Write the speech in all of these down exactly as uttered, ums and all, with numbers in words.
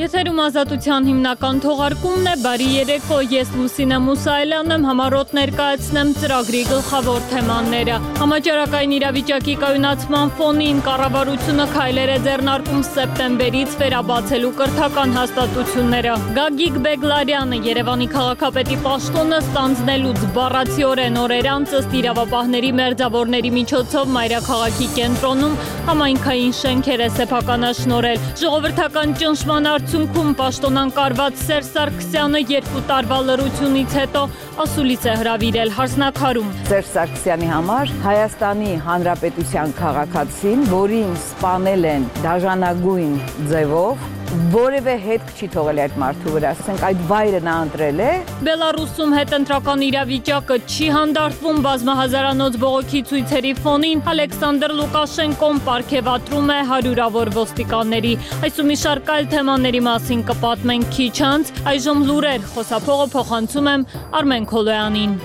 Եթերում ազատության հիմնական թողարկումն է, բարի երեկո, ես Լուսինե Մուսայելյանն եմ, համառոտ ներկայացնեմ ծրագրի գլխավոր թեմաները։ Համաճարակային իրավիճակի կայունացման ֆոնին կառավարությունը քայլեր է ձեռնարկում սեպտեմբերից վերաբացելու կրթական հաստատությունները։ Գագիկ Բեգլարյանը Երևանի քաղաքապետի պաշտոնը ստանձնելուց բառացիորեն օրեր անց ըստ իրավապահների մերձավորների միջոցով մայրաքաղաքի կենտրոնում համայնքային շենքեր է սեփականաշնորհել։ Ժողովրդական ճնշման արդյունքում պաշտոնանկարված Սերժ Սարգսյանը երկու տարվա լռությունից հետո ասուլիս է հրավիրել հանձնաքարում։ Սերժ Սարգսյանի համար Հայաստանի Հանրապետության քաղաքացին, որին սպանել են դաժանագույն ձևով, որևէ հետք չի թողել այդ մարդու վրա, ասենք այդ վայրը նա ընտրել է։ Բելարուսում հետընտրական իրավիճակը չի հանդարտվում բազմահազարանոց բողոքի ցույցերի ֆոնին, Ալեքսանդր Լուկաշենկոն պարգևատրում է հարյուրավոր ոստիկանների։ Այս ու մի շարք այլ թեմաների մասին կպատմենք քիչ անց, այժմ լուրեր, խոսափողը փոխանցում եմ Արմեն Քոլոյանին։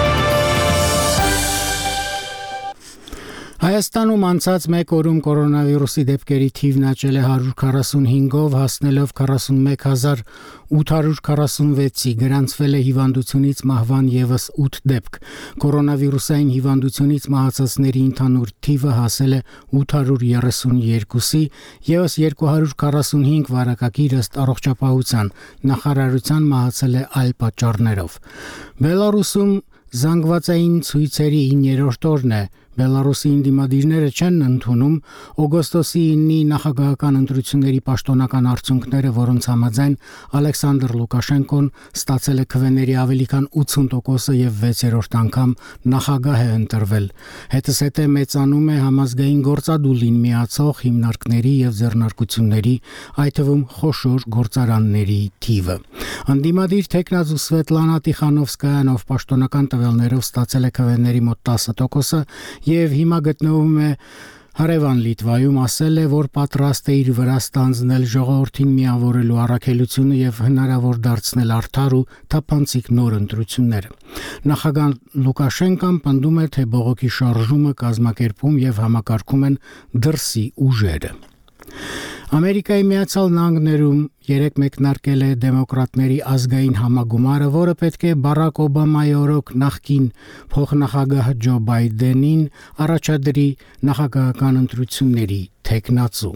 Հայաստանում անցած մեկ օրում կորոնավիրուսի դեպքերի թիվն աճել է հարյուր քառասունհինգով, հասնելով քառասունմեկ հազար ութ հարյուր քառասունվեցի, գրանցվել է հիվանդությունից մահվան ևս ութ դեպք։ Կորոնավիրուսային հիվանդությունից մահացածների ընդհանուր թիվը հասել է ութ հարյուր երեսունյոթի, ևս երկու հարյուր քառասունհինգ վարակագիր ըստ առողջապահության նախարարության մահացել է այլ պատճառներով։ Բելարուսում զանգվածային ցույցերի իններորդ օրն է։ Բելարուսի ինդիմադիրները չեն ընդունում օգոստոսի ինի նախագահական ընտրությունների պաշտոնական արդյունքները, որոնց համաձայն Ալեքսանդր Լուկաշենկոն ստացել է քվեների ավելի քան ութսուն տոկոսը եւ վեցերորդ անգամ նախագահ է ընտրվել։ Հետզհետե մեծանում է համազգային գործադուլին միացող հիմնարկների եւ ձեռնարկությունների, այդ թվում խոշոր գործարանների թիվը։ Անդիմադիր տեխնազու Սվետլանա Տիխանովսկայան, ով պաշտոնական տվյալներով ստացել է քվեների մոտ տասը տոկոսը, եւ հիմա գտնվում է Հարևան Լիտվայում, ասել է, որ պատրաստ է իր վրա ստանձնել ժողովրդին միավորելու առաքելությունը եւ հնարավոր դարձնել արդար ու թափանցիկ նոր ընտրություններ։ Նախագահ Լուկաշենկոն պնդում է, թե բողոքի շարժումը կազմակերպում եւ համակարգում են դրսի ուժերը։ Ամերիկայի Միացյալ Նահանգներում երեք մեկնարկել է դեմոկրատների ազգային համագումարը, որը պետք է Բարակ Օբամայի օրոք նախկին փոխնախագահ Ջո Բայդենին առաջադրի նախագահական ընտրությունների թեկնածու։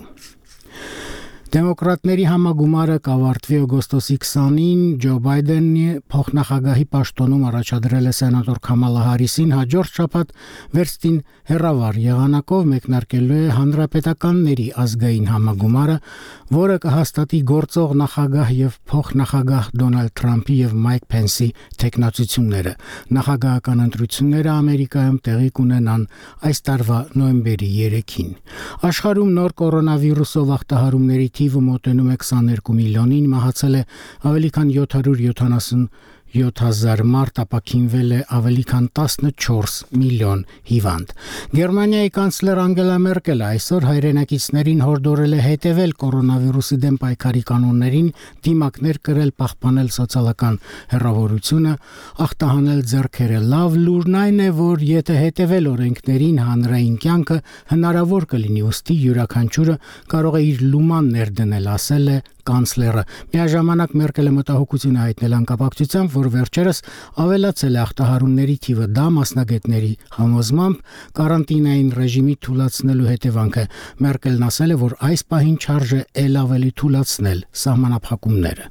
Դեմոկրատների համագումարը կավարտվի օգոստոսի քսանին, Ջո Բայդենի փոխնախագահի պաշտոնում առաջադրել է սենատոր Քամալա Հարիսին, հաջորդ շաբաթ վերստին հեռավար եղանակով մեկնարկելու է հանրապետականների ազգային համագումարը, որը կհաստատի գործող նախագահ եւ փոխնախագահ Դոնալդ Թրամփի եւ Մայք Փենսի թեկնածությունները։ Նախագահական ընտրությունները Ամերիկայում տեղի կունենան այս տարվա նոյեմբերի երեքին։ Աշխարհում նոր կորոնավիրուսով ախտահարումների թիվը մոտենում է քսաներկու միլիոնին, մահացել է ավելի քան յոթ հարյուր յոթանասունյոթ հազար մարդ, ապաքինվել է ավելի քան տասնչորս միլիոն հիվանդ։ Գերմանիայի կանցլեր Անգելա Մերկելը այսօր հայրենակիցներին հորդորել է հետևել կորոնավիրուսի դեմ պայքարի կանոններին, դիմակներ կրել, պահպանել սոցիալական հեռավորությունը, ախտահանել ձեռքերը։ Լավ լուրն այն է, որ եթե հետևել օրենքներին, հանրային կյանքը հնարավոր կլինի, ուստի յուրաքանչյուրը կարող է իր լուման ներդնել, ասել է կանցլերը։ Միաժամանակ Մերկելը մտահոգություն հայտնել անկապակցությամբ, որ վերջերս ավելացել է ախտահարումների թիվը, դա մասնագետների համոզմամբ կարանտինային ռեժիմի թուլացնելու հետևանք է։ Մերկելն ասել է, որ այս պահին չարժե ել ավելի թուլացնել սահմանափակումները։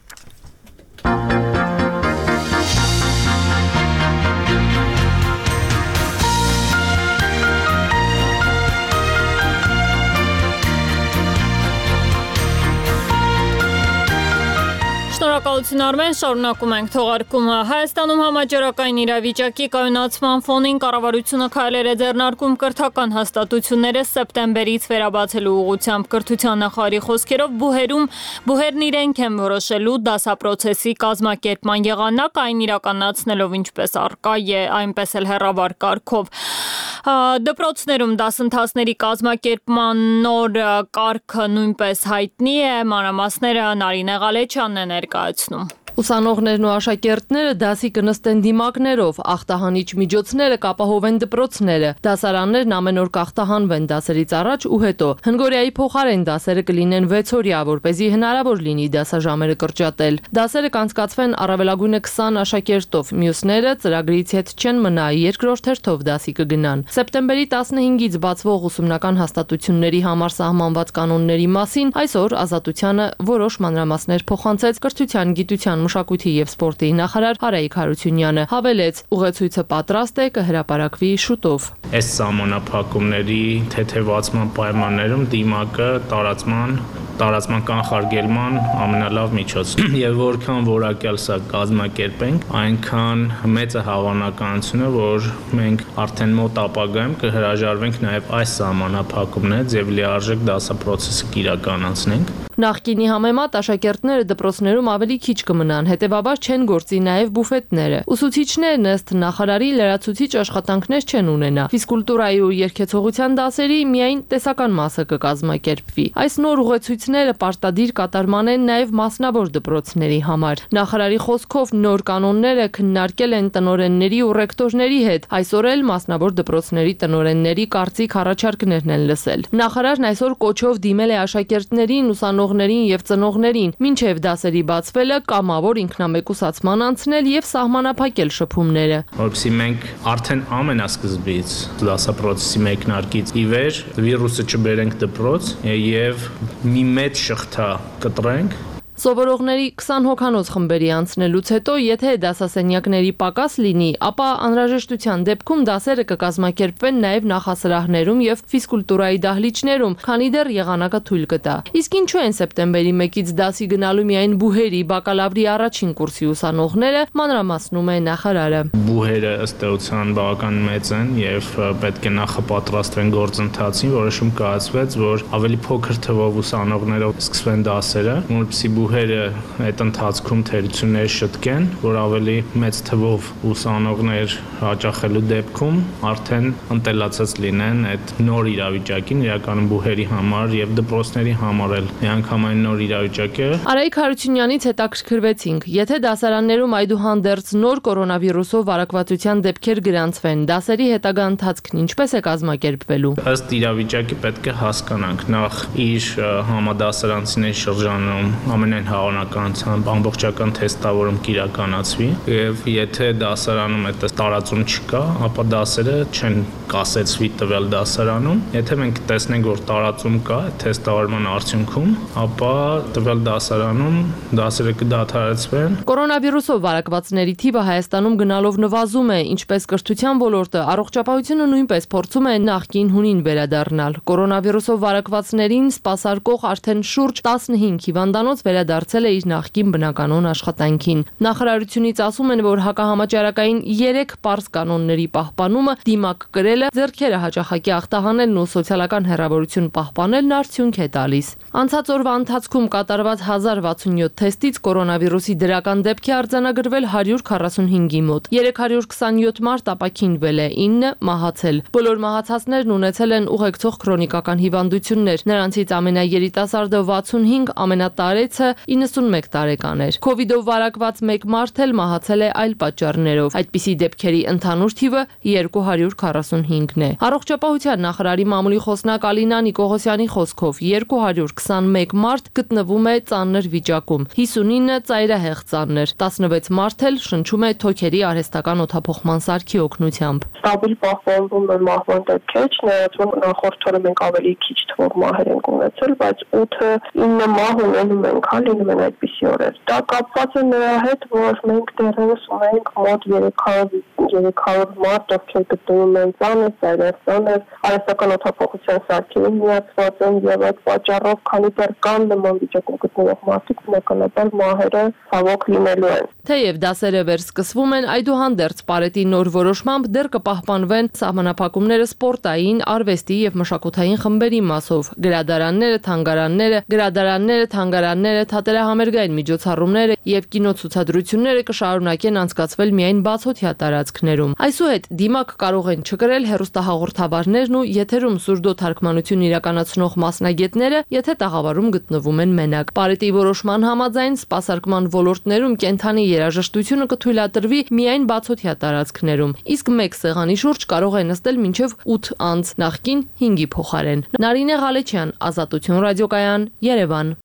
Շնորհակալություն Արմեն, շարունակում ենք թողարկումը։ Հայաստանում համաճարակային իրավիճակի կայունացման ֆոնին կառավարությունը քայլեր է ձեռնարկում կրթական հաստատությունները սեպտեմբերից վերաբացելու ուղղությամբ։ Կրթության նախարարի խոսքերով բուհերում բուհերն իրենք են որոշելու դասապրոցեսի կազմակերպման եղանակ, այն իրականացնելով ինչպես առկա է, այնպես էլ հեռավար կարգով։ Դպրոցներում դասընթացների կազմակերպման նոր կարգը նույնպես հայտնի է, մանրամասները Նարինե Ղալեչյանն է ներկայացնում։ Ուսանողներն ու աշակերտները դասի կնստեն դիմակներով, ախտահանիչ միջոցները կապահովեն դպրոցները, դասարաններն ամեն օր կախտահանվեն դասերից առաջ ու հետո։ Հնգորիայի փոխարեն դասերը կլինեն վեցօրյա, որպեսզի հնարավոր լինի դասաժամերը կրճատել։ Դասերը կանցկացվեն առավելագույնը քսան աշակերտով, մյուսները ծրագրից հետ չեն մնա, երկրորդ հերթով դասի կգնան։ Սեպտեմբերի տասնհինգից բացվող ուսումնական հաստատությունների համար սահմանված կանոնների մասին այսօր Ազատությանը որոշ մանրամասներ փոխանցեց Կրթության, գիտության, մշակույթի եւ սպորտի նախարար Արայիկ Հարությունյանը, հավելեց, ուղեցույցը պատրաստ է, կհրապարակվի շուտով։ Այս սահմանափակումների թեթևացման պայմաններում դիմակը տարածման տարածման կանխարգելման ամենալավ միջոցն է։ Եվ որքան որակյալ սա կազմակերպենք, այնքան մեծ է հավանականությունը, որ մենք արդեն մոտ ապագայում կհրաժարվենք նաև այս սահմանափակումներից եւ լիարժեք դասապրոցեսը կիրականացնենք։ Նախկինի համեմատ աշակերտները դպրոցներում ավելի քիչ կմնան, հետևաբար չեն գործի նաև բուֆետները։ Ուսուցիչներն ըստ նախարարի լրացուցիչ աշխատանքներ չեն ունենա։ Ֆիզկուլտուրայի ու երգեցողության դասերի միայն տեսական մասը կկազմակերպվի։ Այս նոր ուղեցույցները պարտադիր կատարման են նաև մասնավոր դպրոցների համար։ Նախարարի խոսքով նոր կանոնները քննարկել են տնօրենների ու ռեկտորների հետ։ Այսօր էլ մասնավոր դպրոցների տնօրենների կարծիք առաջարկներն են լսել։ Նախարարն այսօր կոչով դիմել է աշակերտներին, ուսանողներին եւ ծնողներին, մինչեւ դասերի բացվելը կամավոր ինքնամեկուսացման անցնել եւ սահմանափակել շփումները։ Որովհետեւ մենք արդեն ամենասկզբից դասապրոցեսի մեկնարկից ի վեր վիրուսը չբերենք դպրոց եւ մի մեծ շղթա կտրենք։ Սովորողների քսան հոգանոց խմբերի անցնելուց հետո, եթե դասասենյակների պակաս լինի, ապա անհրաժեշտության դեպքում դասերը կկազմակերպվեն նաև նախասրահներում եւ ֆիզկուլտուրայի դահլիճներում, քանի դեռ եղանակը թույլ կտա։ Իսկ ինչու են սեպտեմբերի մեկից դասի գնալու միայն բուհերի բակալավրի առաջին կուրսի ուսանողները, մանրամասնում է նախարարը։ Բուհերը ըստ էության բավական մեծ են եւ պետք է նախապատրաստվեն գործընթացին, որոշում կայացվեց, որ ավելի փոքր թվով ուսանողներով սկսվեն դասերը, որպեսզի բուհերը այդ ընթացքում թերություններ շտկեն, որ ավելի մեծ թվով ուսանողներ հաճախելու դեպքում արդեն ընտելացած լինեն այդ նոր իրավիճակին, իրականում բուհերի համար եւ դպրոցների համար էլ միանգամայն նոր իրավիճակ է։ Արայիկ Հարությունյանից հետաքրքրվեցինք, եթե դասարաններում այդուհանդերձ նոր կորոնավիրուսով վարակվածության դեպքեր գրանցվեն, դասերի հետագա ընթացքն ինչպես է կազմակերպվելու։ Ըստ իրավիճակի պետք է հասկանանք նախ իր համադասարանցիների շրջանում ամենայն հավանականությամբ ամբողջական թեստավորում կիրականացվի եւ եթե դասարանում այդ տարածում չկա, ապա դասերը չեն կասեցվի տվյալ դասարանում։ Եթե մենք տեսնենք, որ տարածում կա թեստավորման արդյունքում, ապա տվյալ դասարանում դասերը կդադարեցվեն։ Կորոնավիրուսով վարակվածների թիվը Հայաստանում գնալով նվազում է, ինչպես կրթության ոլորտը, առողջապահությունը նույնպես փորձում է նախկին հունին վերադառնալ։ Կորոնավիրուսով վարակվածներին սպասարկող արդեն շուրջ տասնհինգ հիվանդանոց վերադարձել է իր նախկին բնականոն աշխատանքին։ Նախարարությունից ասում են, որ հակահամաճարակային երեք պարզ կանոնների պահպանումը, դիմակ կրելը, ձեռքերը հաճախակի ախտահանելն ու սոցիալական հեռավորություն պահպանելն արդյունք է տալիս։ Անցած օրվա ընթացքում կատարված հազար վաթսունյոթ թեստից կորոնավիրուսի դրական դեպք է արձանագրվել հարյուր քառասունհինգի մոտ։ երեք հարյուր քսանյոթ մարդ ապաքինվել է, ինը մահացել։ Բոլոր մահացածներն ունեցել են ուղեկցող քրոնիկական հիվանդություններ։ Նրանցից ամենաերիտասարդը վաթսունհինգ, ամենատարեցը իննսունմեկ տարեկան էր։ Քովիդով վարակված մեկ մարդ էլ մահացել է այլ պատճառներով։ Այդպիսի դեպքերի ընդհանուր թիվը երկու հարյուր քառասունհինգն է։ Առողջապահության նախարարի մամուլի խոսնակ Ալինա Նիկողոսյանի խոսքով երկու հարյուր քսանմեկ մարդ գտնվում է ծանր վիճակում, հիսունինը ծայրահեղ ծանր, տասնվեց մարդ էլ շնչում է թոքերի արհեստական օդափոխման սարքի օգնությամբ։ Ստաբիլ պահպանվում է մահվան դեպքեր, չնայած որ նախորդ օրը մենք ավելի քիչ թվով մահեր ենք ունեցել, բայց ութը ինը մահ ունենում ենք, հա, լինում են այդպիսի օրեր։ Դա կապված է նրա հետ, որ մենք դեռևս ունենք մոտ երեք հարյուր մարդ, ովքեր գտնվում են ծանր, ծայրահեղ ծանր, արհեստական օդափոխության սարքերին միացված են եւ այդ պատճառով, քանի դեռ կան նման վիճակում գտնվող մարդիկ, բնականաբար մահերը ցավոք լինելու են։ Թեև դասերը վերսկսվում են, այդուհանդերձ Պարետի նոր որոշմամբ դեռ կպահպանվեն սահմանափակումները սպորտային, արվեստի եւ մշակութային խմբերի մասով։ Գրադարանները, թանգարանները, գրադարանները, թանգարանները, թատերահամերգային միջոցառումները եւ կինոցուցադրությունները կշարունակեն անցկացվել միայն բացօթյա տարածքում։ տարածքներում։ Այսուհետ դիմակ կարող են չկրել հեռուստահաղորդավարներն ու եթերում սուրդո թարգմանություն իրականացնող մասնագետները, եթե տաղավարում գտնվում են մենակ։ Պարետի որոշման համաձայն սպասարկման ոլորտներում կենդանի երաժշտությունը կթույլատրվի միայն բացօթյա տարածքներում, իսկ մեկ սեղանի շուրջ կարող է նստել մինչև ութ անձ, նախկին հինգի փոխարեն։ Նարինե Ղալեչյան, Ազատություն ռադիոկայան, Երևան։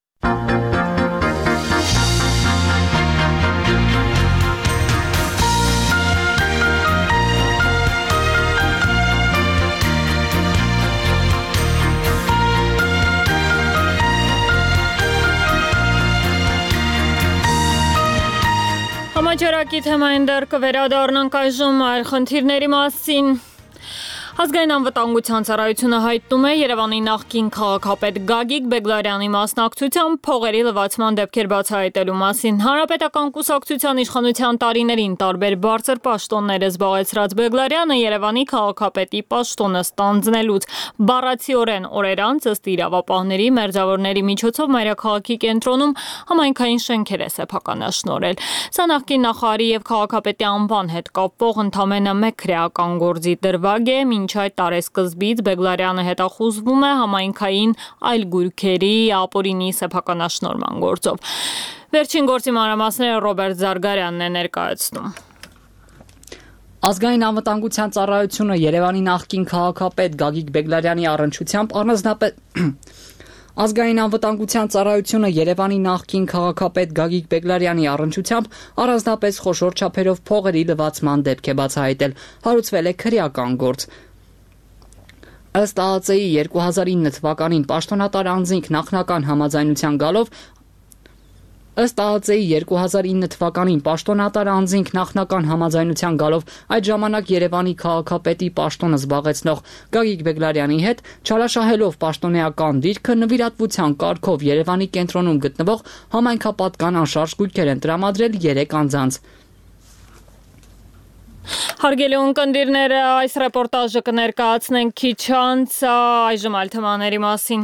Համաճարակի թեմային դեռ կվերադառնանք այժմ այլ խնդիրների մասին։ Ազգային անվտանգության ծառայությունը հայտնում է Երևանի նախկին քաղաքապետ Գագիկ Բեգլարյանի մասնակցությամբ փողերի լվացման դեպքեր բացահայտելու մասին։ Հանրապետական կուսակցության իշխանության տարիներին տարբեր բարձր պաշտոններ է զբաղեցրած Բեգլարյանը Երևանի քաղաքապետի պաշտոնը ստանձնելուց բառացիորեն օրեր անց ըստ իրավապահների մերձավորների միջոցով մայրաքաղաքի կենտրոնում համայնքային շենքեր է սեփականաշնորհել։ Սա նախկին նախարարի եւ քաղաքապետի անվան հետ կապվող ընդամենը մեկ քրեական գործի դրվագ է, մինչ այդ տարեսկզբից Բեգլարյանը հետախուզվում է համայնքային այլ գույքերի ապօրինի սեփականաշնորհման գործով։ Վերջին գործի մանրամասները Ռոբերտ Զարգարյանն է ներկայացնում։ Ազգային անվտանգության ծառայությունը Երևանի նախկին քաղաքապետ Գագիկ Բեգլարյանի առնչությամբ առանձնապես Ազգային անվտանգության ծառայությունը Երևանի նախկին քաղաքապետ Գագիկ Բեգլարյանի առնչությամբ առանձնապես խոշոր չափերով փողերի լվացման դեպք է բացահայտել։ Հարուցվել է քրեական գործ։ Ըստ ԱԱԾ-ի երկու հազար ինը թվականին պաշտոնատար անձինք նախնական համաձայնության գալով Ըստ ԱԱԾ-ի երկու հազար ինը թվականին պաշտոնատար անձինք նախնական համաձայնության գալով այդ ժամանակ Երևանի քաղաքապետի պաշտոնը զբաղեցնող Գագիկ Բեգլարյանի հետ չալաշահելով պաշտոնեական դիրքը նվիրատվության կարգով Երևանի կենտրոնում գտնվող համայնքապատկան անշարժ գույքեր են տրամադրել երեք անձանց։ Հարգելի ունկնդիրները, այս ռեպորտաժը կներկայացնենք քիչ անց, այժմ այլ թեմաների մասին։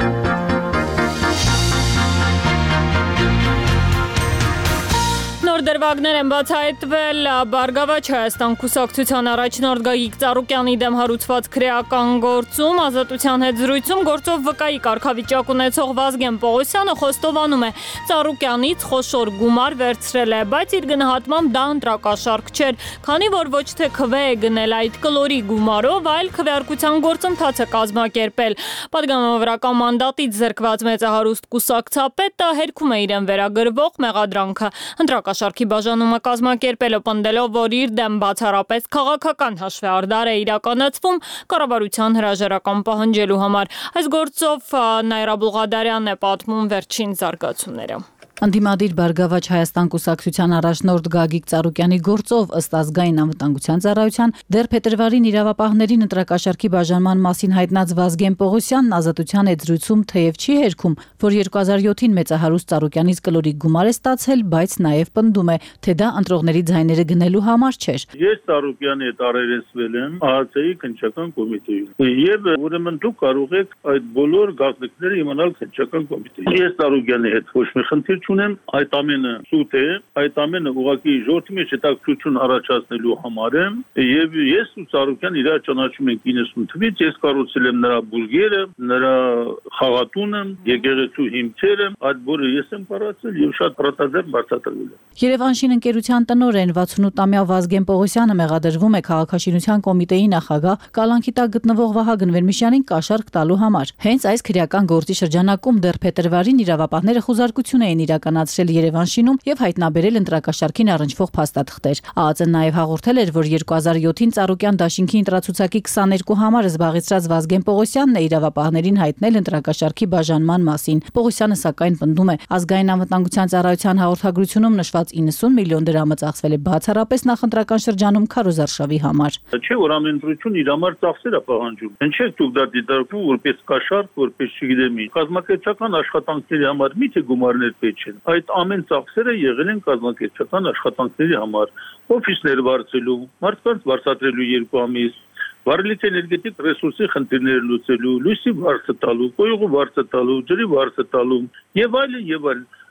Նոր դրվագներ են բացահայտվել Բարգավաճ Հայաստան կուսակցության առաջնորդ Գագիկ Ծառուկյանի դեմ հարուցված քրեական գործում։ Ազատության հետ զրույցում գործով վկայի կարգավիճակ ունեցող Վազգեն Պողոսյանը խոստովանում է Ծառուկյանից խոշոր գումար վերցրել է, բայց իր գնահատմամբ դա ընտրակաշարք չէր, քանի որ ոչ թե քվե է գնել այդ կլորի գումարով, այլ քվեարկության գործընթաց է կազմակերպել։ Պատգամավորական մանդատից զրկված մեծահարուստ կուսակցապետը հերքում է իրեն վերագրվող մեղադրանքը։ Ընտրակաշարքի բաժանումը կազմակերպելը պնդելով, որ իր դեմ բացառապես քաղաքական հաշվեհարդար է իրականացվում կառավարության հրաժարական պահանջելու համար։ Այս գործով Նաիրա Բուղադարյանն է պատմում վերջին զարգացումները։ Անդիմադիր Բարգավաճ Հայաստան կուսակցության առաջնորդ Գագիկ Ծառուկյանի գործով ըստ ազգային անվտանգության ծառայության դեռ փետրվարին իրավապահներին ընտրակաշարքի բաժանման մասին հայտնած Վազգեն Պողոսյանն ազատության հետ զրույցում թեև չի հերքում, որ երկու հազար յոթին մեծահարուստ Ծառուկյանից կլորի գումար է ստացել, բայց նաև պնդում է, թե դա ընտրողների ձայները գնելու համար չէր։ Ես Ծառուկյանի հետ առերեսվել եմ ԱԱԾ-ի քննչական կոմիտեում եւ ուրեմն դուք կարող եք այդ բոլոր գաղտնիքները իմանալ քննչական կոմիտեից։ Ես Ծառուկյանի հետ ոչ մի խնդիր չունեմ, այդ ամենը սուտ է, այդ ամենը ուղղակի ժողովրդի մեջ հետաքրքրություն առաջացնելու համար է եւ ես ու Ծառուկյան իրար ճանաչում ենք իննսուն թվականից, ես կառուցել եմ նրա բուրգերը, նրա խաղատունը, եկեղեցու հիմքերը, այդ բոլորը ես եմ կառուցել եւ շատ պրոտազեր բարձրացրել եմ։ Երևանշին ընկերության տնօրեն վաթսունութամյա Վազգեն Պողոսյանը մեղադրվում է քաղաքաշինության կոմիտեի նախագահ Կալանքի տակ գտնվող Վահագն Վերմիշյանին կաշառք տալու համար։ Հենց այս քրեական գործի շրջանակում դեռ փետրվարին իրավապահները խուզարկություն էին իրականացրել Երևանշինում եւ հայտնաբերել ընտրակաշարքին առնչվող փաստաթղթեր։ ԱԱԾ-ն նաեւ հաղորդել էր, որ երկու հազար յոթին Ծառուկյան դաշինքի ընտրացուցակի քսաներկու համարը զբաղեցրած Վազգեն Պողոսյանն է իրավապահներին հայտնել ընտրակաշարքի բաժանման մասին։ Պողոսյանը սակայն պնդում է, ազգային անվտանգության ծառայության հաղորդագրությունում նշված իննսուն միլիոն դրամը ծախսվել է բացառապես նախընտրական շրջանում քարոզարշավի համար։ Չէ, որ ամենտրություն իր համար ծախսեր է պահանջում։ Ինչ է դուք դա դիտարկում որպես կաշառք, որպես չգիտեմ, կազմակերպչական աշխատանքների համար միթե գումարներ պետք չեն։ Այդ ամեն ծախսերը եղել են կազմակերպչական աշխատանքների համար, օֆիսներ վարձելու, մարդկանց վարձատրելու երկու ամիս, վարելիք էներգետիկ ռեսուրսի խնդիրներ լուծելու, լույսի վարձը տալու, կոյուղու վարձը տալու, ջրի վարձը տալու եւ այլն եւ այլն։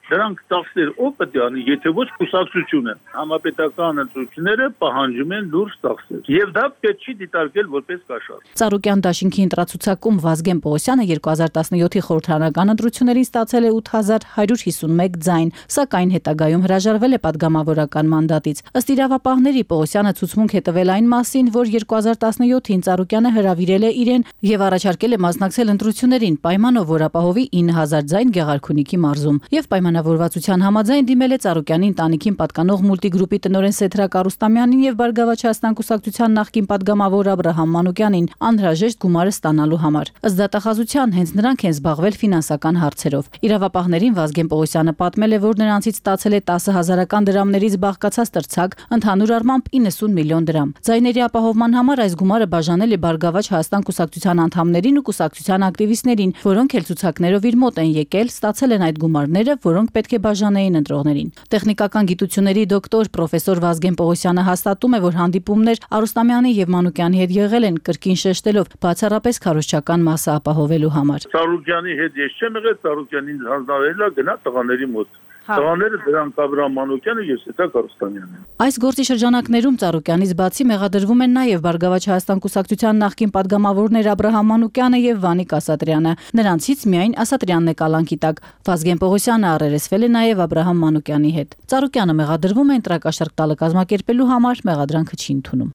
Դրանք ծախսեր ով պետք է անի, եթե ոչ կուսակցությունը։ Համապետական ընտրությունները պահանջում են լուրջ ծախսեր, եւ դա պետք չի դիտարկել որպես կաշառ։ Ծառուկյան դաշինքի ընտրացուցակում Վազգեն Պողոսյանը երկու հազար տասնյոթի խորհրդարանական ընտրություններին ստացել է ութ հազար հարյուր հիսունմեկ ձայն, սակայն հետագայում հրաժարվել է падգամավորական մանդատից։ Ըստ իրավապահների Պողոսյանը ցուցմունք է տվել այն մասին, որ երկու հազար տասնյոթին Ծառուկյանը հրավիրել է իրեն եւ առաջարկել է մասնակցել ընտրություններին պայմանով, որ ապահովի ինը հազար ձայն Գեղարքունիքի մարզում, եւ պայմանավորվածության համաձայն դիմել է Ծառուկյանի ընտանիքին պատկանող մուլտիգրուպի տնօրեն Սեթրակ Արուստամյանին եւ Բարգավաճ Հայաստան կուսակցության նախկին падգամավոր Աբրահամ Մանուկյանին անհրաժեշտ գումարը ստանալու համար։ Ըստ դատախազության հենց նրանք են զբաղվել ֆինանսական հարցերով։ Իրավապահներին Վազգեն Պողոսյանը պատմել է, որ նրանցից ստացել է տասը հազարական դրամներից բաղկացած տրցակ, ընդհանուր առմամբ իննսուն միլիոն դրամ։ Ձայների ապահովման համար այս գումարը բաժանել է Բարգավաճ Հայաստան կուսակցության անդամներին ու կուսակցության ակտիվիստներին, որոնք էլ ցուցակներով իր մոտ են եկել, ստացել են այդ գումարները, որոնք պետք է բաժանեին ընտրողներին։ Տեխնիկական գիտությունների դոկտոր պրոֆեսոր Վազգեն Պողոսյանը հաստատում է, որ հանդիպումներ Արուստամյանի եւ Մանուկյանի հետ եղել են կրկին շեշտելով բացառապես քարոզչական մասը ապահովելու համար։ Ծառուկյանի հետ ես չեմ եղել, Ծառուկյանին հանձնարարել է գնա տղաների մոտ։ Տղաները դրանք Աբրահամ Մանուկյանը եւ Սեթրակ Արուստամյանն։ Այս գործի շրջանակներում Ծառուկյանից բացի մեղադրվում են նաեւ Բարգավաճ Հայաստան կուսակցության նախկին падգամավորներ Աբրահամ Մանուկյանը եւ Վանիկ Ասատրյանը։ Նրանցից միայն Ասատրյանն է կալանքի տակ։ Վազգեն Պողոսյանը առերեսվել է նաեւ Աբրահամ Մանուկյանի հետ։ Ծառուկյանը մեղադրվում է ընտրակաշառք տալը կազմակերպելու համար, մեղադրանքը չի ընդունում։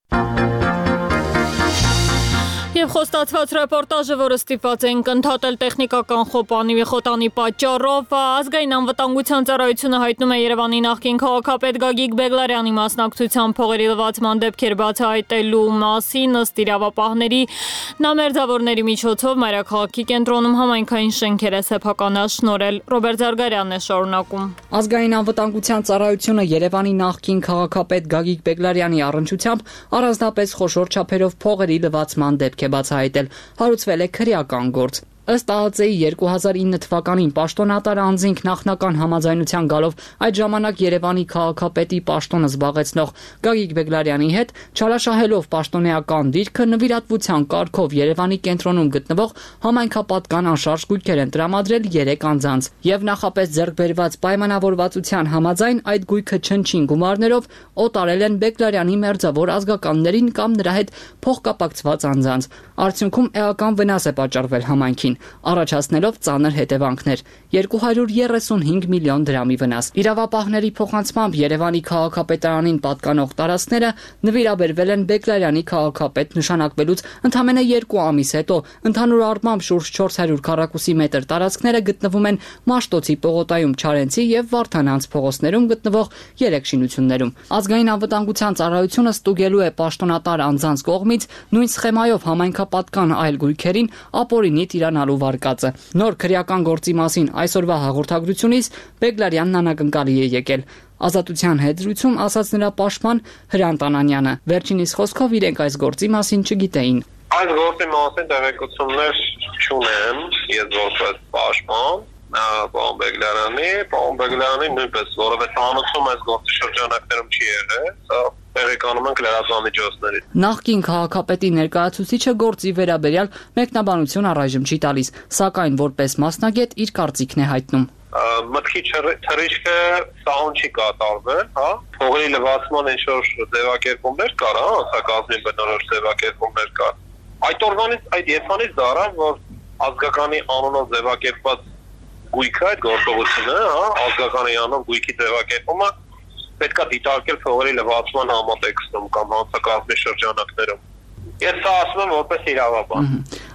Եվ խոստացված ռեպորտաժը, որը ստիպված էինք ընդհատել տեխնիկական խոպանի խոտանի պատճառով, ազգային անվտանգության ծառայությունը հայտնում է Երևանի նախկին քաղաքապետ Գագիկ Բեգլարյանի մասնակցության փողերի լվացման դեպքեր բացահայտելու մասին, ըստ իրավապահների, նա մերձավորների միջոցով մայրաքաղաքի կենտրոնում համայնքային շենքեր է սեփականաշնորհել։ Ռոբերտ Զարգարյանն է շարունակում։ Ազգային անվտանգության ծառայությունը Երևանի նախկին քաղաքապետ Գագիկ Բեգլարյանի առնչությամբ առանձնապես խոշոր չափերով փողերի լվացման դեպք է բացահայտել, հարուցվել է քրեական գործ։ Ըստ ԱԱԾ-ի երկու հազար ինը թվականին պաշտոնատար անձինք նախնական համաձայնության գալով այդ ժամանակ Երևանի քաղաքապետի պաշտոնը զբաղեցնող Գագիկ Բեգլարյանի հետ չարաշահելով պաշտոնեական դիրքը նվիրատվության կարգով Երևանի կենտրոնում գտնվող համայնքապատկան անշարժ գույքեր են տրամադրել երեք անձանց եւ նախապես ձեռք բերված պայմանավորվածության համաձայն այդ գույքը չնչին գումարներով օտարել են Բեգլարյանի մերձավոր ազգականներին կամ նրա հետ փոխկապակցված անձանց։ Արդյունքում էական վնաս է պատճառվել համայնքին, առաջացնելով ծանր հետևանքներ՝ երկու հարյուր երեսունհինգ միլիոն դրամի վնաս։ Իրավապահների փոխանցմամբ Երևանի քաղաքապետարանին պատկանող տարածքները նվիրաբերվել են Բեգլարյանի քաղաքապետ նշանակվելուց ընդամենը երկու ամիս հետո։ Ընդհանուր առմամբ շուրջ չորս հարյուր քառակուսի մետր տարածքները գտնվում են Մաշտոցի պողոտայում, Չարենցի եւ Վարդանանց փողոցներում գտնվող երեք շինություններում։ Ազգային անվտանգության ծառայությունը ստուգելու է պաշտոնատար անձանց կողմից նույն սխեմայով համայնքապատկան այլ գույքերին ապօրինի տիրանալու վարկածը։ Նոր քրեական գործի մասին այսօրվա հաղորդագրությունից Բեգլարյանն անակնկալի է եկել։ Ազատության հետ զրույցում ասաց նրա պաշտպան Հրանտ Անանյանը։ Վերջինիս խոսքով իրենք այս գործի մասին չգիտեին։ Այս գործի մասին տեղեկություններ չունեմ, ես որպես պաշտպան պարոն Բեգլարյանի, պարոն Բեգլարյանի նույնպես որովհետեւ անոցում այս գործի շրջանակներում չի եղել, սա տեղեկանում ենք լրատվամիջոցներից։ Նախկին քաղաքապետի ներկայացուցիչը գործի վերաբերյալ մեկնաբանություն առայժմ չի տալիս, սակայն որպես մասնագետ իր կարծիքն է հայտնում։ Մտքի թռիչքը սահուն չի կատարվել, հա, փողերի լվացման ինչ-որ ձևակերպումներ կար, հա, անցակազմի բնորոշ ձևակերպումներ կար։ Այդ օրվանից, այդ երբանից դառավ, որ ազգականի անունով ձևակերպված գույքը, այդ գործողությունը, հա, ազգականի անունով գույքի ձևակերպումը պետք է դիտարկել փողերի լվացման համատեքստում կամ հանցակազմի շրջանակներում։ Ես սա ասում եմ որպես իրավաբան։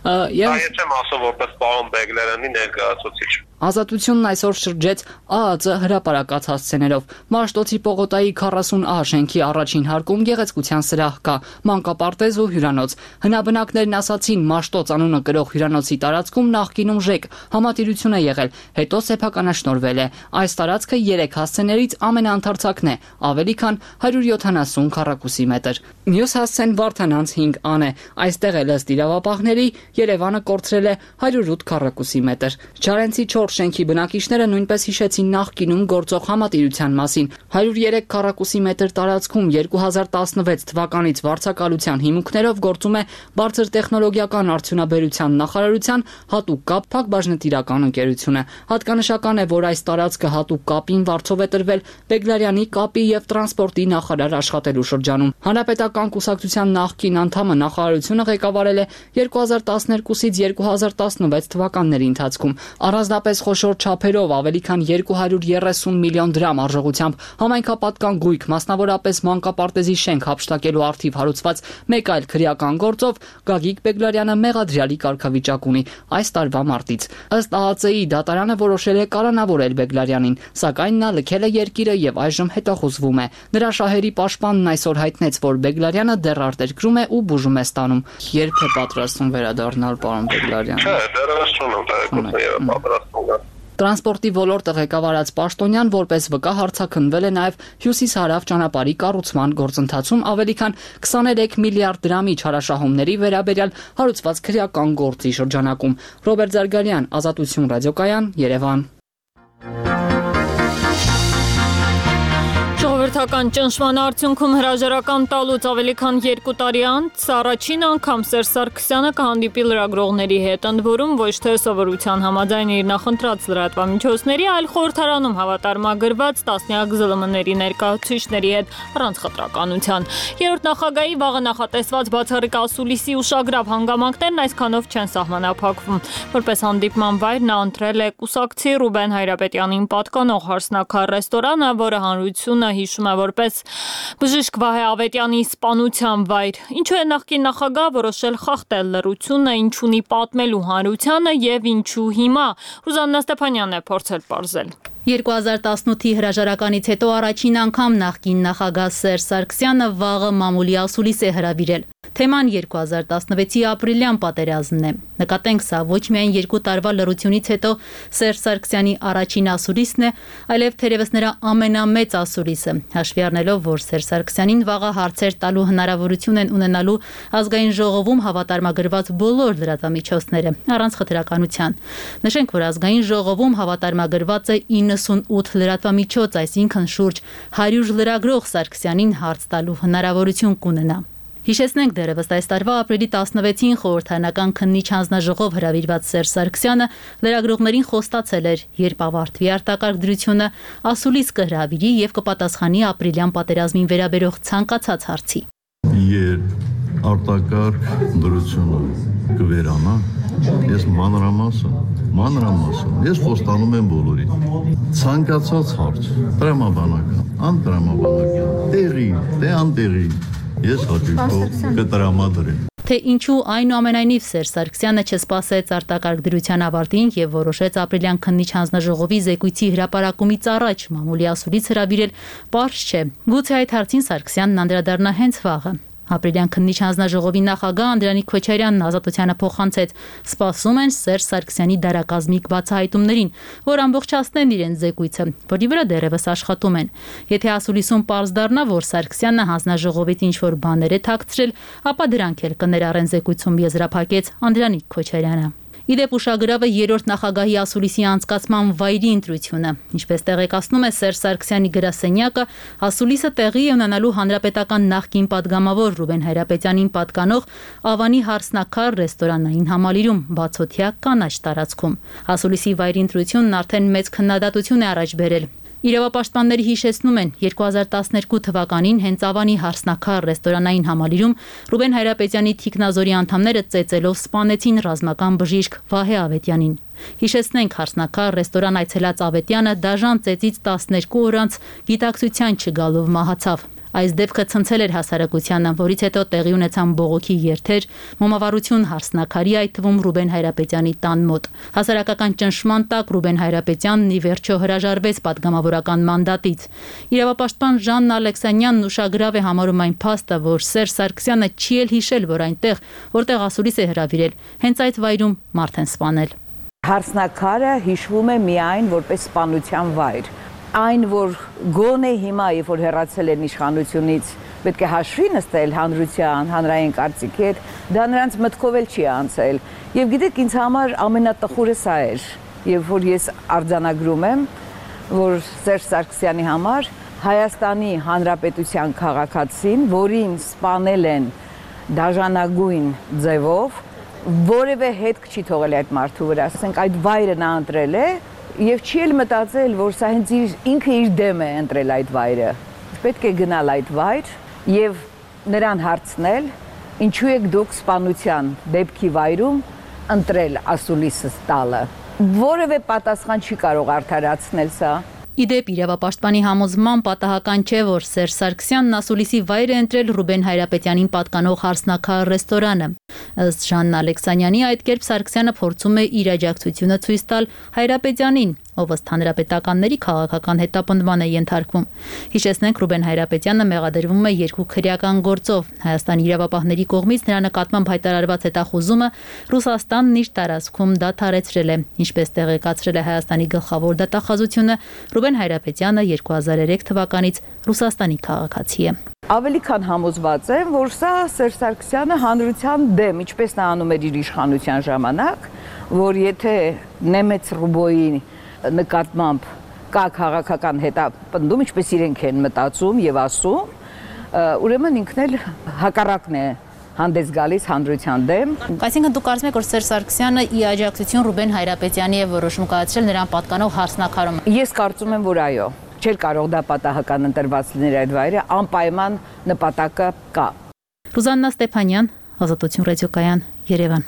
Ես չեմ ասում որպես պարոն Բեգլարյանի ներկայացուցիչ։ Ազատությունն այսօր շրջեց ԱԱԾ հրապարակած հասցեներով։ Մաշտոցի պողոտայի քառասուն ա շենքի առաջին հարկում գեղեցկության սրահ կա, մանկապարտեզ ու հյուրանոց։ Հնաբնակներն ասացին Մաշտոց անունը կրող հյուրանոցի տարածքում նախկինում ԺԵԿ համատիրություն է եղել, հետո սեփականաշնորհվել է։ Այս տարածքը երեք հասցեներից ամենաընթարցակն է, ավելի քան հարյուր յոթանասուն քառակուսի մետր։ Մյուս հասցեն Վարդանանց հինգ ան է։ Այստեղ էլ ըստ իրավապահների Երևանը կորցրել է հարյուր ութ քառակուսի մետր։ Չարենցի չորս շենքի բնակիչները նույնպես հիշեցին նախկինում գործող համատիրության մասին։ հարյուր երեք քառակուսի մետր տարածքում երկու հազար տասնվեց թվականից վարձակալության հիմունքներով գործում է բարձր տեխնոլոգիական արդյունաբերության նախարարության հատուկ կապ փակbaşնտիրական ընկերությունը։ Հատկանշական է, որ այս տարածքը հատուկ կապին վարձով է տրվել Բեգլարյանի կապի եւ տրանսպորտի նախարար աշխատելու շրջանում։ Հանրապետական կուսակցության նախկին անդամը նախարարությունը ղեկավարել է երկու հազար տասներկուսից երկու հազար տասնվեց թվականների ընթացքում։ Առանձնապես խոշոր չափերով ավելի քան երկու հարյուր երեսուն միլիոն դրամ արժողությամբ համայնքապատկան գույք, մասնավորապես մանկապարտեզի շենք հափշտակելու արդիվ հարուցված մեկ այլ քրեական գործով Գագիկ Բեգլարյանը մեղադրյալի կարգավիճակ ունի այս տարվա մարտից։ Ըստ ԱԱԾ-ի դատարանը որոշել է կալանավորել Բեգլարյանին, սակայն նա լքել է երկիրը եւ այժմ հետախուզվում է։ Նրա շահերի պաշտպանն այսօր հայտնեց, որ Բեգլարյանը դեռ արտերկրում է ու բուժում է ստանում։ Երբ է պատրաստում վերադառնալ պարոն Բեգլարյանը։ Չէ, դեռ ասում եմ, դա պատրաստում է։ Տրանսպորտի ոլորտը ղեկավարած Պաշտոնյան որպես վկա հարցաքննվել է նաև հյուսիս-հարավ ճանապարհի կառուցման գործընթացում ավելի քան քսաներեք միլիարդ դրամի չարաշահումների վերաբերյալ հարուցված քրեական գործի շրջանակում։ Ռոբերտ Զարգարյան, Ազատություն ռադիոկայան, Երևան։ Ժողովրդական ճնշման արդյունքում հրաժարական տալուց ավելի քան երկու տարի անց առաջին անգամ Սերժ Սարգսյանը կհանդիպի լրագրողների հետ, ընդ որում ոչ թե սովորության համաձայն իր նախընտրած լրատվամիջոցների, այլ խորհրդարանում հավատարմագրված տասնյակ զլ մ-ների ներկայացուցիչների հետ առանց խտրականության։ Երրորդ նախագահի վաղը նախատեսված բացառիկ ասուլիսի ուշագրավ հանգամանքներն այսքանով չեն սահմանափակվում։ Որպես հանդիպման վայր նա ընտրել է կուսակցի Ռուբեն Հայրապետյանին պատկանող Հարսնաքար ռեստորանը, որը հանրությունը հիշում է որպես բժիշկ Վահե Ավետյանի սպանության վայր։ Ինչու է նախկին նախագահ որոշել խախտել լռությունը, ինչ ունի պատմելու հանրությանը եւ ինչու հիմա։ Ռուզաննա Ստեփանյանն է փորձել պարզել։ երկու հազար տասնութի հրաժարականից հետո առաջին անգամ նախկին նախագահ Սերժ Սարգսյանը վաղը մամուլի ասուլիս է հրավիրել։ Թեման երկու հազար տասնվեցի ապրիլյան պատերազմն է։ Նկատենք, սա ոչ միայն երկու տարվա լռությունից հետո Սերժ Սարգսյանի առաջին ասուլիսն է, այլև թերևս նրա ամենամեծ ասուլիսը, հաշվի առնելով, որ Սերժ Սարգսյանին վաղը հարցեր տալու հնարավորություն են ունենալու ազգային ժողովում հավատարմագրված բոլոր լրատվամիջոցները, առանց խտրականության։ Նշենք, որ ազգային ժողովում հավատարմագրված է իննսունութ լրատվամիջոց, այսինքն շուրջ հարյուր լրագրող Սարգսյանին հարց տալու հնարավորություն կունենա։ Հիշեցնենք, դեռևս այս տարվա ապրիլի տասնվեցին խորհրդարանական քննիչ հանձնաժողով հրավիրված Սերժ Սարգսյանը լրագրողներին խոստացել էր, երբ ավարտվի արտակարգ դրությունը, ասուլիս կհրավիրի եւ կպատասխանի ապրիլյան պատերազմին վերաբերող ցանկացած հարցի։ Երբ արտակարգ դրությունը կվերանա, ես մանրամասն, մանրամասն, ես խոստանում եմ բոլորին։ Ցանկացած հարց, տրամաբանական, անտրամաբանական, տեղի, թե անտեղի, ես հաճույքով կտրամադրեմ։ Թե ինչու այնուամենայնիվ Սերժ Սարգսյանը չսպասեց արտակարգ դրության ավարտին եւ որոշեց ապրիլյան քննիչ հանձնաժողովի զեկույցի հրապարակումից առաջ մամուլի ասուլիս հրավիրել, պարզ չէ։ Գուցե այդ հարցին Սարգսյանն անդրադառնա հենց վաղը։ Ապրիլյան քննիչ հանձնաժողովի նախագահ Անդրանիկ Քոչարյանն Ազատությանը փոխանցեց. սպասում են Սերժ Սարգսյանի դարակազմիկ բացահայտումներին, որ ամբողջացնեն իրենց զեկույցը, որի վրա դեռևս աշխատում են։ Եթե ասուլիսում պարզ դառնա, որ Սարգսյանը հանձնաժողովից ինչ-որ բաներ է թաքցրել, ապա դրանք էլ կներառեն զեկույցում, եզրափակեց Անդրանիկ Քոչարյանը։ Իդեպ ուշագրավը երրորդ նախագահի ասուլիսի անցկացման վայրի ընտրությունը։ Ինչպես տեղեկացնում է Սերժ Սարգսյանի գրասենյակը, ասուլիսը տեղի է ունենալու հանրապետական նախկին падգամավոր Ռուբեն Հայրապետյանին պատկանող Ավանի Հարսնաքար ռեստորանային համալիրում, բացօթյա կանաչ տարածքում։ Ասուլիսի վայրի ընտրությունն արդեն մեծ քննադատություն է առաջ բերել։ Իրավապաշտպանները հիշեցնում են, երկու հազար տասներկու թվականին հենց Ավանի Հարսնաքար ռեստորանային համալիրում Ռուբեն Հայրապետյանի թիկնազորի անդամները ծեծելով սպանեցին ռազմական բժիշկ Վահե Ավետյանին։ Հիշեցնենք, Հարսնաքար ռեստորան այցելած Ավետյանը դաժան ծեծից տասներկու օր անց գիտակցության չգալով մահացավ։ Այս դեպքը ցնցել էր հասարակությանը, որից հետո տեղի ունեցան բողոքի երթեր, մոմավառություն Հարսնաքարի, այդ թվում Ռուբեն Հայրապետյանի տան մոտ։ Հասարակական ճնշման տակ Ռուբեն Հայրապետյանն ի վերջո հրաժարվեց падգամավորական մանդատից։ Իրավապաշտպան Ժաննա Ալեքսանյանն ուշագրավ է համարում այն փաստը, որ Սերժ Սարգսյանը չի էլ հիշել, որ այնտեղ, որտեղ ասուլիս է հրավիրել, հենց այդ վայրում մարդ են սպանել։ Հարսնաքարը հիշվում է միայն որպես սպանության վայր։ Այն, որ գոնե հիմա, երբ որ հեռացել են իշխանությունից պետք է հաշվի նստել հանրության, հանրային կարծիքի հետ, դա նրանց մտքով էլ չի անցել։ Եվ գիտեք, ինձ համար ամենատխուրը սա էր, երբ որ ես արձանագրում եմ, որ Սերժ Սարգսյանի համար Հայաստանի Հանրապետության քաղաքացին, որին սպանել են դաժանագույն ձևով, որևէ հետք չի թողել այդ մարդու վրա, ասենք այդ վայրը նա ընտրել է եւ չի էլ մտածել, որ սա հենց ինքը իր դեմ է ընտրել այդ վայրը։ Պետք է գնալ այդ վայր եւ նրան հարցնել, ինչու եք դուք սպանության դեպքի վայրում ընտրել ասուլիսը տալը։ Որևէ պատասխան չի կարող արդարացնել սա։ Իդեպ իրավապաշտպանի համոզման պատահական չէ, որ Սերժ Սարգսյանն ասուլիսի վայր է ընտրել Ռուբեն Հայրապետյանին պատկանող հարսնաքար ռեստորանը։ Ըստ Ժաննա Ալեքսանյանի, այդ կերպ Սարգսյանը փորձում է իր աջակցությունը ցույց տալ Հայրապետյանին, ով ըստ հանրապետականների քաղաքական հետապնդման է ենթարկվում։ Հիշեցնենք, Ռուբեն Հայրապետյանը մեղադրվում է երկու քրեական գործով։ Հայաստանի իրավապահների կողմից նրա նկատմամբ հայտարարված հետախուզումը Ռուսաստանն իր տարածքում դադարեցրել է։ Ինչպես տեղեկացրել է Հայաստանի գլխավոր դատախազությունը, Ռուբեն Հայրապետյանը երկու հազար երեք թվականից Ռուսաստանի քաղաքացի է։ Ավելի քան համոզված եմ, որ սա Սերժ Սարգսյանը հանրության դեմ, ինչպես նա անում էր իր իշխանության ժամանակ, որ եթե Նեմեց Ռուբոյի նկատմամբ կա քաղաքական հետապնդում, ինչպես իրենք են մտածում եւ ասում, ուրեմն ինքն էլ հակառակն է հանդես գալիս հանրության դեմ։ Այսինքն դուք կարծում եք, որ Սերժ Սարգսյանը ի աջակցություն Ռուբեն Հայրապետյանի է որոշում կայացրել նրան պատկանող հարսնաքարում։ Ես կարծում եմ, որ այո, չէր կարող դա պատահական ընտրված լինել այդ վայրը, անպայման նպատակը կա։ Ռուզաննա Ստեփանյան, Ազատություն ռադիոկայան, Երևան։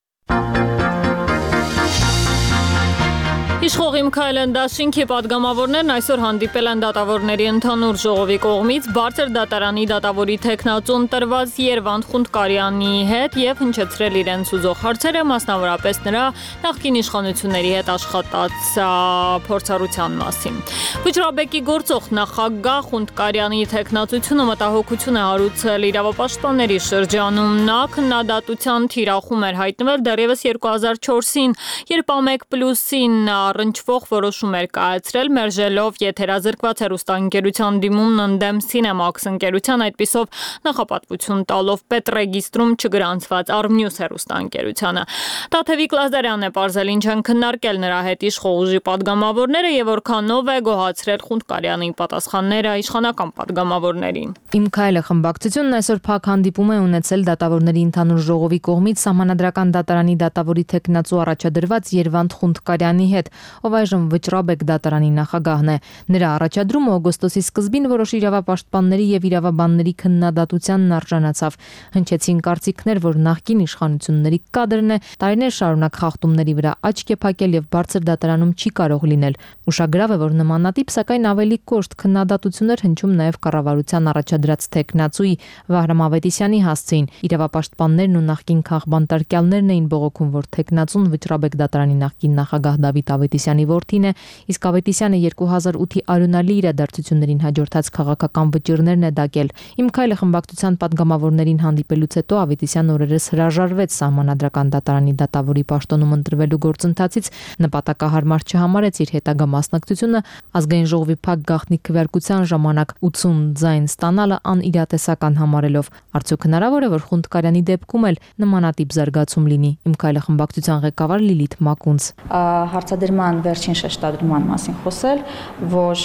Իշխող Միքայել Դաշինքի պատգամավորներն այսօր հանդիպել են դատավորների ընդհանուր ժողովի կողմից բարձր դատարանի դատավորի թեկնածուն տրված Երվանդ Խունդկարյանի հետ եւ հնչեցրել իրենց ուզող հարցերը, մասնավորապես նրա նախկին իշխանությունների հետ աշխատած փորձառության մասին։ Վճռաբեկի գործող նախագահ Խունդկարյանի թեկնածությունը մտահոգություն է հարուցել իրավապաշտպանների շրջանում։ Նա քննադատության թիրախում էր հայտնվել դեռևս երկու հազար չորսին, երբ Ամեկ Պլյուսին առնչվող որոշում էր կայացրել, մերժելով եթերազրկված հեռուստաընկերության դիմումն ընդդեմ Cinemax ընկերության, այդպիսով նախապատվություն տալով պետռեգիստրում չգրանցված Armnews հեռուստաընկերությանը։ Տաթևիկ Լազարյանն է պարզել, ինչ են քննարկել նրա հետ իշխող ուժի պատգամավորները եւ որքանով է գոհացրել Խունդկարյանի պատասխանները իշխանական պատգամավորներին։ Միքայելը խմբակցությունն այսօր փակ հանդիպում է ունեցել դատավորների ընդհանուր ժողովի կողմից Սահմանադրական դատարանի դատավորի թեկնածու առաջադրված Երվանդ Խունդկարյանի հետ, ով այժմ Վճռաբեկ դատարանի նախագահն է։ Նրա առաջադրումը օգոստոսի սկզբին որոշ իրավապաշտպանների եւ իրավաբանների քննադատությանն արժանացավ։ Հնչեցին կարծիքներ, որ նախկին իշխանությունների կադրն է տարիներ շարունակ խախտումների վրա աչք է փակել եւ բարձր դատարանում չի կարող լինել։ Ուշագրավ է, որ նմանատիպ, սակայն ավելի կոշտ քննադատություններ հնչում նաեւ կառավարության առաջադրած թեկնածուի Վահրամ Ավետիսյանի հասցեին։ Իրավապաշտպաններն ու նախկին քաղբանտարկյալներն էին բողոքում, որ թեկնածուն Վճռաբեկ դատարանի նախկին նախագահ Դավիթ Ավետիսյանի որդին է, իսկ Ավետիսյանը երկու հազար ութի արյունալի իրադարձություններին հաջորդած քաղաքական վճիռներն է դակել։ Միքայելը խմբակցության պատգամավորներին հանդիպելուց հետո Ավետիսյանը օրերս հրաժարվեց Սահմանադրական դատարանի դատավորի պաշտոնում ընտրվելու գործընթացից, նպատակահարմար չհամարեց իր հետագա մասնակցությունը ազգային ժողովի փակ գաղտնի քվեարկության ժամանակ ութսուն ձայն ստանալը անիրատեսական համարելով։ Արդյոք հնարավոր է, որ Խունդկարյանի դեպքում էլ նմանատիպ զարգացում լինի։ Միքայելը խմբակցության ղեկավար Լիլիթ Մակունց հարցադրման վերջին շեշտադրման մասին խոսել, որ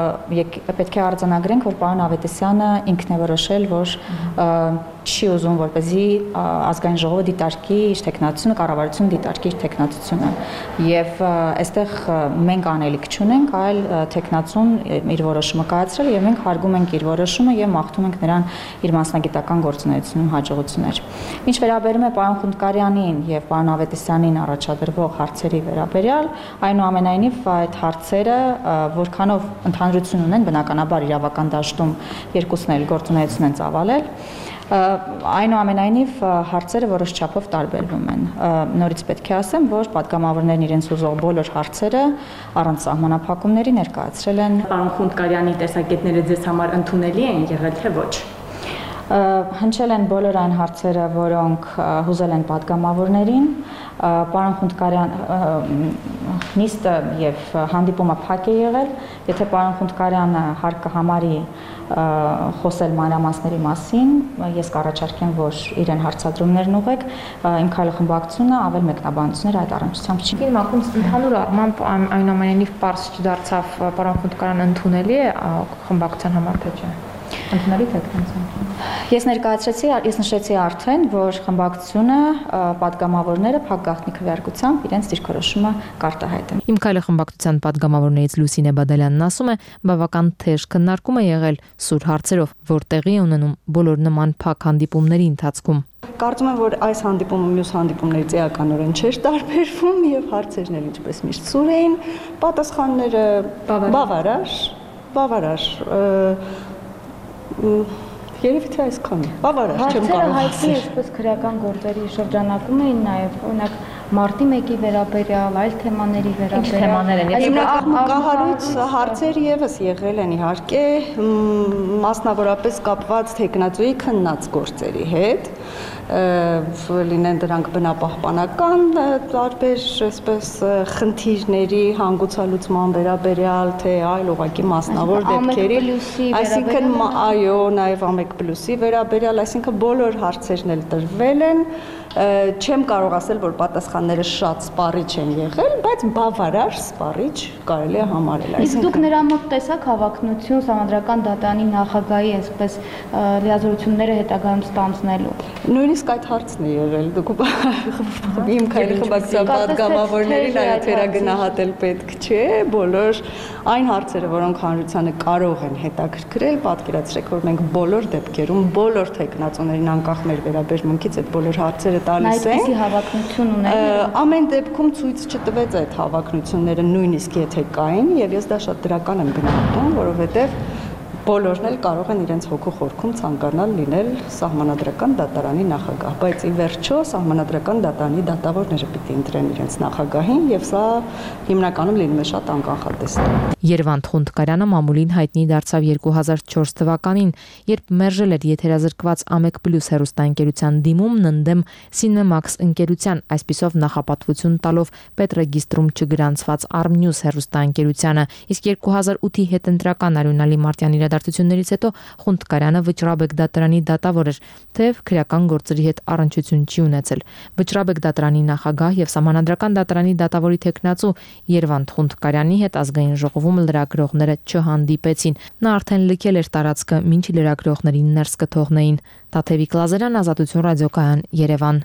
պետք է արձանագրենք, որ պարոն Ավետիսյանը ինքն է որոշել, որ չի ուզում, որպեսզի ազգային ժողովը դիտարկի իր թեկնածությունը, կառավարությունը դիտարկի իր թեկնածությունը։ Եվ այստեղ մենք անելիք չունենք, այլ թեկնածուն իր որոշումը կայացրել եւ մենք հարգում ենք իր որոշումը եւ մաղթում ենք նրան իր մասնագիտական գործունեությունում հաջողություններ։ Ինչ վերաբերում է պարոն Խունդկարյանին եւ պարոն Ավետիսյանին առաջադրվող հարցերի վերաբերյալ, այնուամենայնիվ այդ հարցերը որքանով ընդհանրություն ունեն, բնականաբար իրավական դաշտում երկուսն էլ գործունեություն են ծավալել, այնուամենայնիվ հարցերը որոշ չափով տարբերվում են։ Նորից պետք է ասեմ, որ պատգամավորներն իրենց ուզող բոլոր հարցերը առանց սահմանափակումների ներկայացրել են։ Պարոն Խունդկարյանի տեսակետները ձեզ համար ընդունելի են եղել, թե ոչ։ Հնչել են բոլոր այն հարցերը, որոնք հուզել են պատգամավորներին, Պարոն Խունդկարյան նիստը եւ հանդիպումը փակ է եղել, եթե պարոն Խունդկարյանը հարկ կհամարի խոսել մանրամասների մասին, ես կառաջարկեմ, որ իրեն հարցադրումներն ուղեք, իմ քայլը խմբակցությունը ավել մեկնաբանություններ այդ առնչությամբ չի։ Գիտեմ, ակում ընդհանուր առմամբ այնուամենայնիվ պարզ չդարձավ պարոն Խունդկարյանը ընդունելի է խմբակցության համար թե չէ։ Ընդունելի թե քննության։ Ես ներկայացրեցի, ես նշեցի արդեն, որ խմբակցությունը պատգամավորները փակ գաղտնի քվեարկությամբ իրենց դիրքորոշումը կարտահայտեն։ Իմ քայլը խմբակցության պատգամավորներից Լուսինե Բադալյանն ասում է, բավական թեժ քննարկում է եղել սուր հարցերով, որ տեղի ունենում բոլոր նման փակ հանդիպումների ընթացքում։ Կարծում եմ, որ այս հանդիպումը մյուս հանդիպումներից էականորեն չէր տարբերվում եւ հարցերն էլ ինչպես միշտ սուր էին, պատասխանները բավարար, բավարար Երևի թե այսքան։ Բավարար, չեմ կարող ասել։ Հարցերը հայտնի այսպես քրեական գործերի շրջանակում էին նաև, օրինակ մարտի մեկի վերաբերյալ, այլ թեմաների վերաբերյալ։ Թեմաներ են։ Հիմնակահարույց հարցեր եւս եղել են իհարկե, մասնավորապես կապված թեկնածուի քննած գործերի հետ, լինեն դրանք բնապահպանական տարբեր, այսպես խնդիրների հանգուցալուծման վերաբերյալ, թե այլ ուղղակի մասնավոր դեպքերի, այսինքն այո, նաև ամեկ պլյուսի վերաբերյալ, այսինքն բոլոր հարցերն էլ տրվել են, չեմ կարող ասել, որ պատասխանները շատ սպառիչ են եղել, բայց բավարար սպառիչ կարելի է համարել։ Իսկ դուք նրա մոտ տեսաք հավակնություն Սահմանադրական դատարանի նախագահի այսպես լիազորությունները հետագայում ստանձնելու։ Նույնիսկ այդ հարցն է եղել, դուք իմ քայլի խմբակցության պատգամավորներին այո թերագնահատել պետք չէ, բոլոր այն հարցերը, որոնք հանրությանը կարող են հետաքրքրել, պատկերացրեք, որ մենք բոլոր դեպքերում, բոլոր թեկնածուներին անկախ մեր վերաբերմունքից այդ բոլոր հարցերը տալիս ենք։ Այդպիսի հավակնություն ունեն։ Ամեն դեպքում ցույց չտվեց այդ հավակնությունները, նույնիսկ եթե կային, եւ ես դա շատ դրական եմ գնահատում, որովհետեւ բոլորն էլ կարող են իրենց հոգու խորքում ցանկանալ լինել Սահմանադրական դատարանի նախագահ, բայց ի վերջո Սահմանադրական դատարանի դատավորները պիտի ընտրեն իրենց նախագահին եւ սա հիմնականում լինում է շատ անկանխատեսելի։ Երևանդ Խունդկարյանը մամուլին հայտնի դարձավ երկու հազար չորս թվականին, երբ մերժել էր եթերազրկված Ամեկ Պլյուս հեռուստաընկերության դիմումն ընդդեմ Cinemax ընկերության, այսպիսով նախապատվություն տալով Պետրեգիստրում չգրանցված Armnews հեռուստաընկերությանը, իսկ երկու հազար ութի հետընտրական Արյունալի Մարտյան իրադարձություններից հետո Խունդկարյանը Վճռաբեկ դատարանի դատավոր էր, թեև քրեական գործերի հետ առնչություն չի ունեցել։ Վճռաբեկ դատարանի նախագահ եւ Սահմանադրական դատարանի դատավորի թեկնածու Երևանդ Խունդկարյանի հետ ազգային ժողովում լրագրողները չհանդիպեցին։ Նա արդեն լքել էր տարածքը, մինչ լրագրողներին ներս կթողնեին։ Տաթևիկ Լազարյան, Ազատություն ռադիոկայան, Երևան։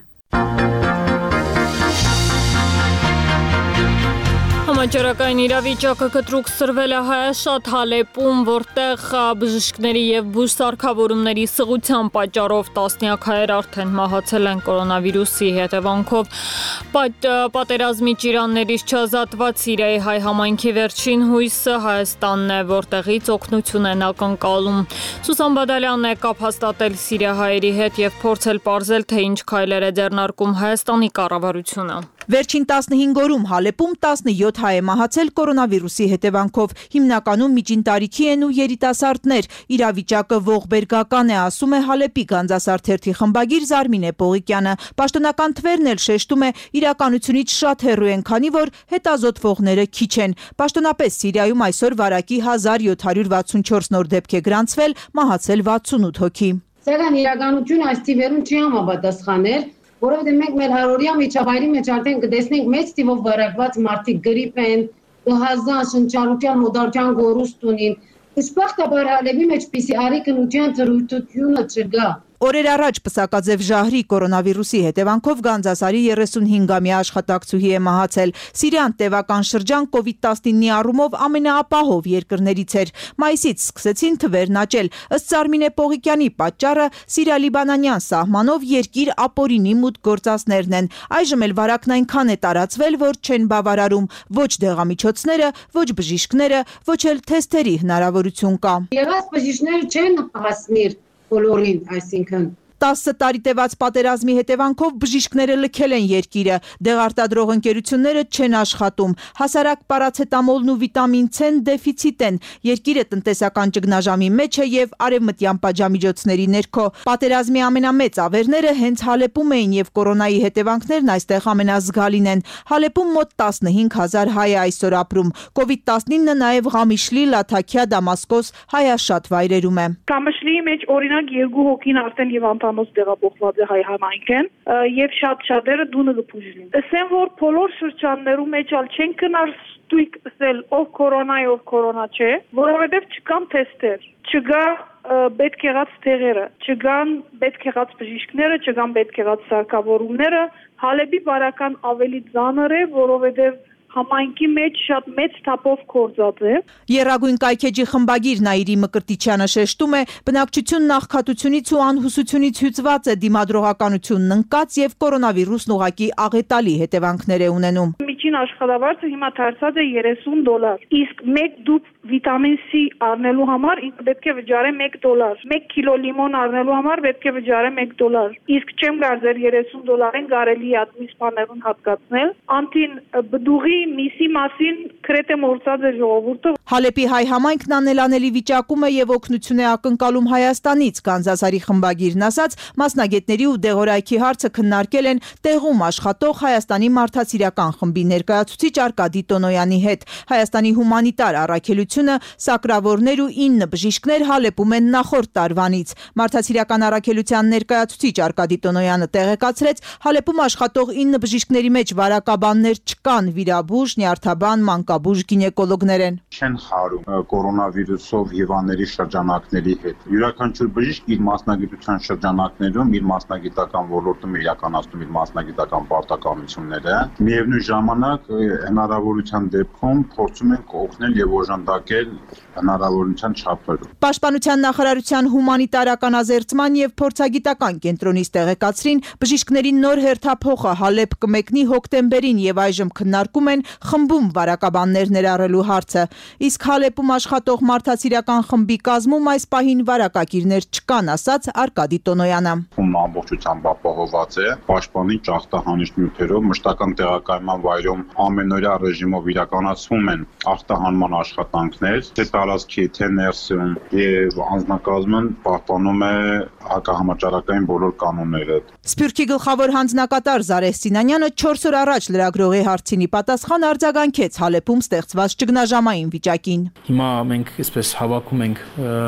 Համաճարակային իրավիճակը կտրուկ սրվել է Հայաշատ Հալեպում, որտեղ բժիշկների եւ բուժսարքավորումների սղության պատճառով տասնյակ հայեր արդեն մահացել են կորոնավիրուսի հետևանքով։ Պատերազմի ճիրաններից չազատված Սիրիայի հայ համայնքի վերջին հույսը Հայաստանն է, որտեղից օգնություն են ակնկալում։ Սուսան Բադալյանն է կապ հաստատել սիրիահայերի հետ եւ փորձել պարզել, թե ինչ քայլեր է ձեռնարկում Հայաստանի կառավարությունը։ Վերջին տասնհինգ օրում Հալեպում տասնյոթ հայ է մահացել կորոնավիրուսի հետևանքով, հիմնականում միջին տարիքի են ու երիտասարդներ։ Իրավիճակը ողբերգական է, ասում է Հալեպի Գանձասար թերթի խմբագիր Զարմինե Պողիկյանը։ Պաշտոնական թվերն էլ շեշտում է իրականությունից շատ հեռու են, քանի որ հետազոտվողները քիչ են։ Պաշտոնապես Սիրիայում այսօր վարակի հազար յոթ հարյուր վաթսունչորս նոր դեպք է գրանցվել, մահացել վաթսունութ հոգի։ Սակայն իրականությունը այս թիվերում չի համապատասխանել, որովհետև մենք մեր հարորյա միջավայրի մեջ արդեն կտեսնենք մեծ թիվով վարակված մարդիկ գրիպ են, հազան շնչառության մոդարության գորուստ ունին։ Դժբախտաբար Հալեպի մեջ պի սի արի կնության թրույթությունը չկա։ Օրեր առաջ Պսակաձև Ժահրի կորոնավիրուսի հետևանքով Գանձասարի երեսունհինգամյա աշխատակցուհի է մահացել։ Սիրիան տևական շրջան կովիդ տասնինի առումով ամենաապահով երկրներից էր։ Մայիսից սկսեցին թվերն աճել։ Ըստ Զարմինե Պողիկյանի պատճառը Սիրիա-լիբանանյան սահմանով երկիր ապօրինի մուտք գործածներն են։ Այժմ էլ վարակն այնքան է տարածվել, որ չեն բավարարում ոչ դեղամիջոցները, ոչ բժիշկները, ոչ էլ թեստերի հնարավորություն կա։ Եղած բժիշկները չեն հասնիր բոլորին, այսինքն տասը տարի տևած պատերազմի հետևանքով բժիշկները լքել են երկիրը, դեղարտադրող ընկերությունները չեն աշխատում, հասարակ պարացետամոլն ու վիտամին C-ն դեֆիցիտ են, երկիրը տնտեսական ճգնաժամի մեջ է եւ արևմտյան պատժամիջոցների ներքո։ Պատերազմի ամենամեծ ավերները հենց Հալեպում էին եւ կորոնայի հետևանքներն այստեղ ամենազգալին են։ Հալեպում մոտ տասնհինգ հազար հայ է այսօր ապրում։ կովիդ տասնինը նաեւ Ղամիշլի, Լաթաքիա, Դամասկոս, հայաշատ վայրերում է։ Ղամիշլիի մեջ օրինակ երկու հոգին արդեն եւ անտանոց տեղափոխված է հայ համայնք են եւ շատ շատերը դունը գփուժին։ Ասեմ որ բոլոր շրջաններում մեջ ալ չեն կնար ստույգ ասել ով կորոնա ով կորոնա չէ, որովհետեւ չկան թեստեր, չկա պետք եղած տեղերը, չկան պետք եղած բժիշկները, չկան պետք եղած սարքավորումները, Հալեպի բարական ավելի ծանր է, որովհետեւ համայնքի մեջ շատ մեծ թափով կորձած է։ Եռագույն կայքեջի խմբագիր Նաիրի Մկրտիչյանը շեշտում է, բնակչությունն աղքատությունից ու անհուսությունից հյուծված է, դիմադրողականությունն ընկած եւ կորոնավիրուսն ուղղակի աղետալի հետևանքներ է ունենում։ Միջին աշխատավարձը հիմա դարձած է երեսուն դոլար, իսկ մեկ դուփ վիտամին C առնելու համար ինքը պետք է վճարե մեկ դոլար, մեկ կիլո լիմոն առնելու համար պետք է վճարե մեկ դոլար, իսկ չեմ գարձեր երեսուն դոլարին կարելի է ատմիս բաներուն հատկացնել, անտին բդուղի միսի մասին քրեթե մորցած է ժողովուրդը։ Հալեպի հայ համայնքն անելանելի վիճակում է եւ օգնություն է ակնկալում Հայաստանից, Կանզասարի խմբագիրն ասաց, մասնագետների ու դեղորայքի հարցը քննարկել են տեղում աշխատող Հայաստանի մարդասիրական խմբի ներկայացուցիչ Արկադի Տոնոյանի հետ։ Հայաստանի հումանիտար առաքելությունը սակրավորներ ու ինը բժիշկներ Հալեպում են նախորդ տարվանից։ Մարդասիրական առաքելության ներկայացուցիչ Արկադի Տոնոյանը տեղեկացրեց, Հալեպում աշխատող ինը բժիշկների մեջ վարակաբաններ չկան, վիրաբույժ, նյարդաբան, մանկաբույժ, գինեկոլոգներ են։ Չեն հարում կորոնավիրուսով հիվանդների շրջանակների հետ։ Յուրաքանչյուր բժիշկ իր մասնագիտության շրջանակներում իր մասնագիտական ոլորտում իրականացնում իր մասնագիտական պարտականությունները։ Միևնույն ժամանակ հնարավորության դեպքում փորձում են օգնել եւ օժանդակել հնարավորության չափերով։ Պաշտպանության նախարարության հումանիտարական ազերծման եւ փորձագիտական կենտրոնից տեղեկացրին, բժիշկների նոր հերթափոխը Հալեպ կմեկնի հոկտեմբերին եւ այժմ քննարկում են խմբում վարակաբաններ ներառելու հարցը։ Իսկ Հալեպում աշխատող մարդասիրական խմբի կազմում այս պահին վարակակիրներ չկան, ասաց Արկադի Տոնոյանը։ Խումբը ամբողջությամբ ապահոված է, պաշտպանի ճախտահանիչ նյութերով, մշտական տեղակայման վայրում ամենօրյա ռեժիմով իրականացվում են ախտահանման աշխատանքներ, թե տարածքի, թե ներսում, եւ անձնակազմն պահպանում է հակահամաճարակային բոլոր կանոնները։ Սփյուռքի գլխավոր հանձնակատար Զարեհ Սինանյանը չորս օր առաջ լրագրողի հարցինի պատասխան արձագանքեց Հալեպում ստեղծված ճգնաժամային վիճակին։ Հիմա մենք այսպես հավաքում ենք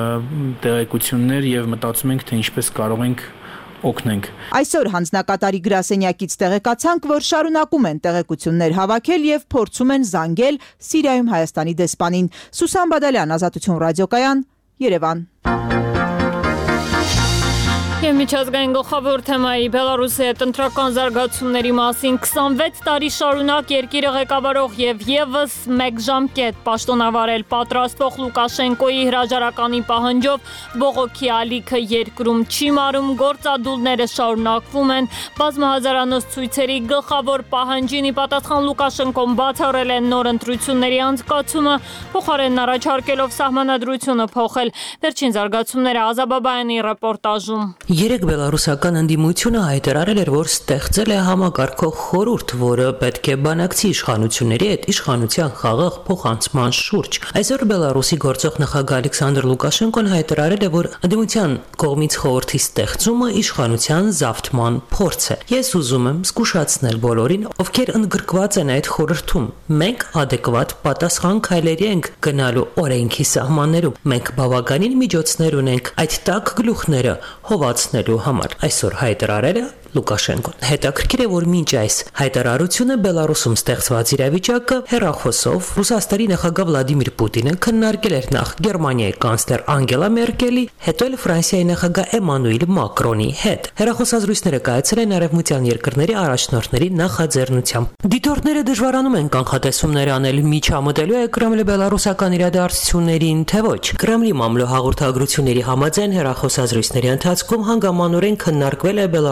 տեղեկություններ եւ մտածում ենք, թե ինչպես կարող ենք օգնենք։ Այսօր հանձնակատարի գրասենյակից տեղեկացանք, որ շարունակում են տեղեկություններ հավաքել եւ փորձում են զանգել Սիրիայում Հայաստանի դեսպանին։ Սուսան Բադալյան, Ազատություն ռադիոկայան, Երևան։ Եվ միջազգային գլխավոր թեմայի Բելարուսի հետ ընտրական զարգացումների մասին քսանվեց տարի շարունակ երկիրը ղեկավարող եւ եւս մեկ ժամկետ պաշտոնավարել պատրաստվող Լուկաշենկոյի հրաժարականի պահանջով բողոքի ալիքը երկրում չի մարում, գործադուլները շարունակվում են, բազմահազարանոց ցույցերի գլխավոր պահանջին ի պատասխան Լուկաշենկոն բացառել է նոր ընտրությունների անցկացումը, փոխարենն առաջարկելով սահմանադրությունը փոխել։ Վերջին զարգացումները Ազաբաբայանի ռեպորտաժում։ Երեք բելարուսական ընդդիմությունը հայտարարել էր, որ ստեղծել է համակարգող խորհուրդ, որը պետք է բանակցի իշխանությունների հետ իշխանության խաղաղ փոխանցման շուրջ։ Այսօր Բելարուսի գործող նախագահ Ալեքսանդր Լուկաշենկոն հայտարարել է, որ ընդդիմության կողմից խորհրդի ստեղծումը իշխանության զավթման փորձ է։ Ես ուզում եմ զգուշացնել բոլորին, ովքեր ընդգրկված են այդ խորհրդում։ Մենք adekvat պատասխան քայլերի ենք գնալու օրենքի սահմաններում։ Մենք բավականին միջոցներ ունենք այդ տաք գլուխները հովացնելու համար։ Այսօր հայտարարել է Լուկաշենկոն։ Հետաքրքիր է, որ մինչ այս հայտարարությունը Բելարուսում ստեղծված իրավիճակը հեռախոսով Ռուսաստանի նախագահ Վլադիմիր Պուտինը քննարկել էր նախ Գերմանիայի կանցլեր Անգելա Մերկելի, հետո էլ Ֆրանսիայի նախագահ Էմանուել Մակրոնի հետ։ Հեռախոսազրույցները կայացել են արևմտյան երկրների առաջնորդների նախաձեռնությամբ։ Դիտորդները դժվարանում են կանխատեսումներ անել միջամտելու է Կրեմլը բելարուսական իրադարձություններին, թե ոչ։ Կրեմլի մամլո հաղորդագրությունների համաձայն հեռախոսազրույցների ընթացքում հանգամանորեն քննարկվել է Բելարուսում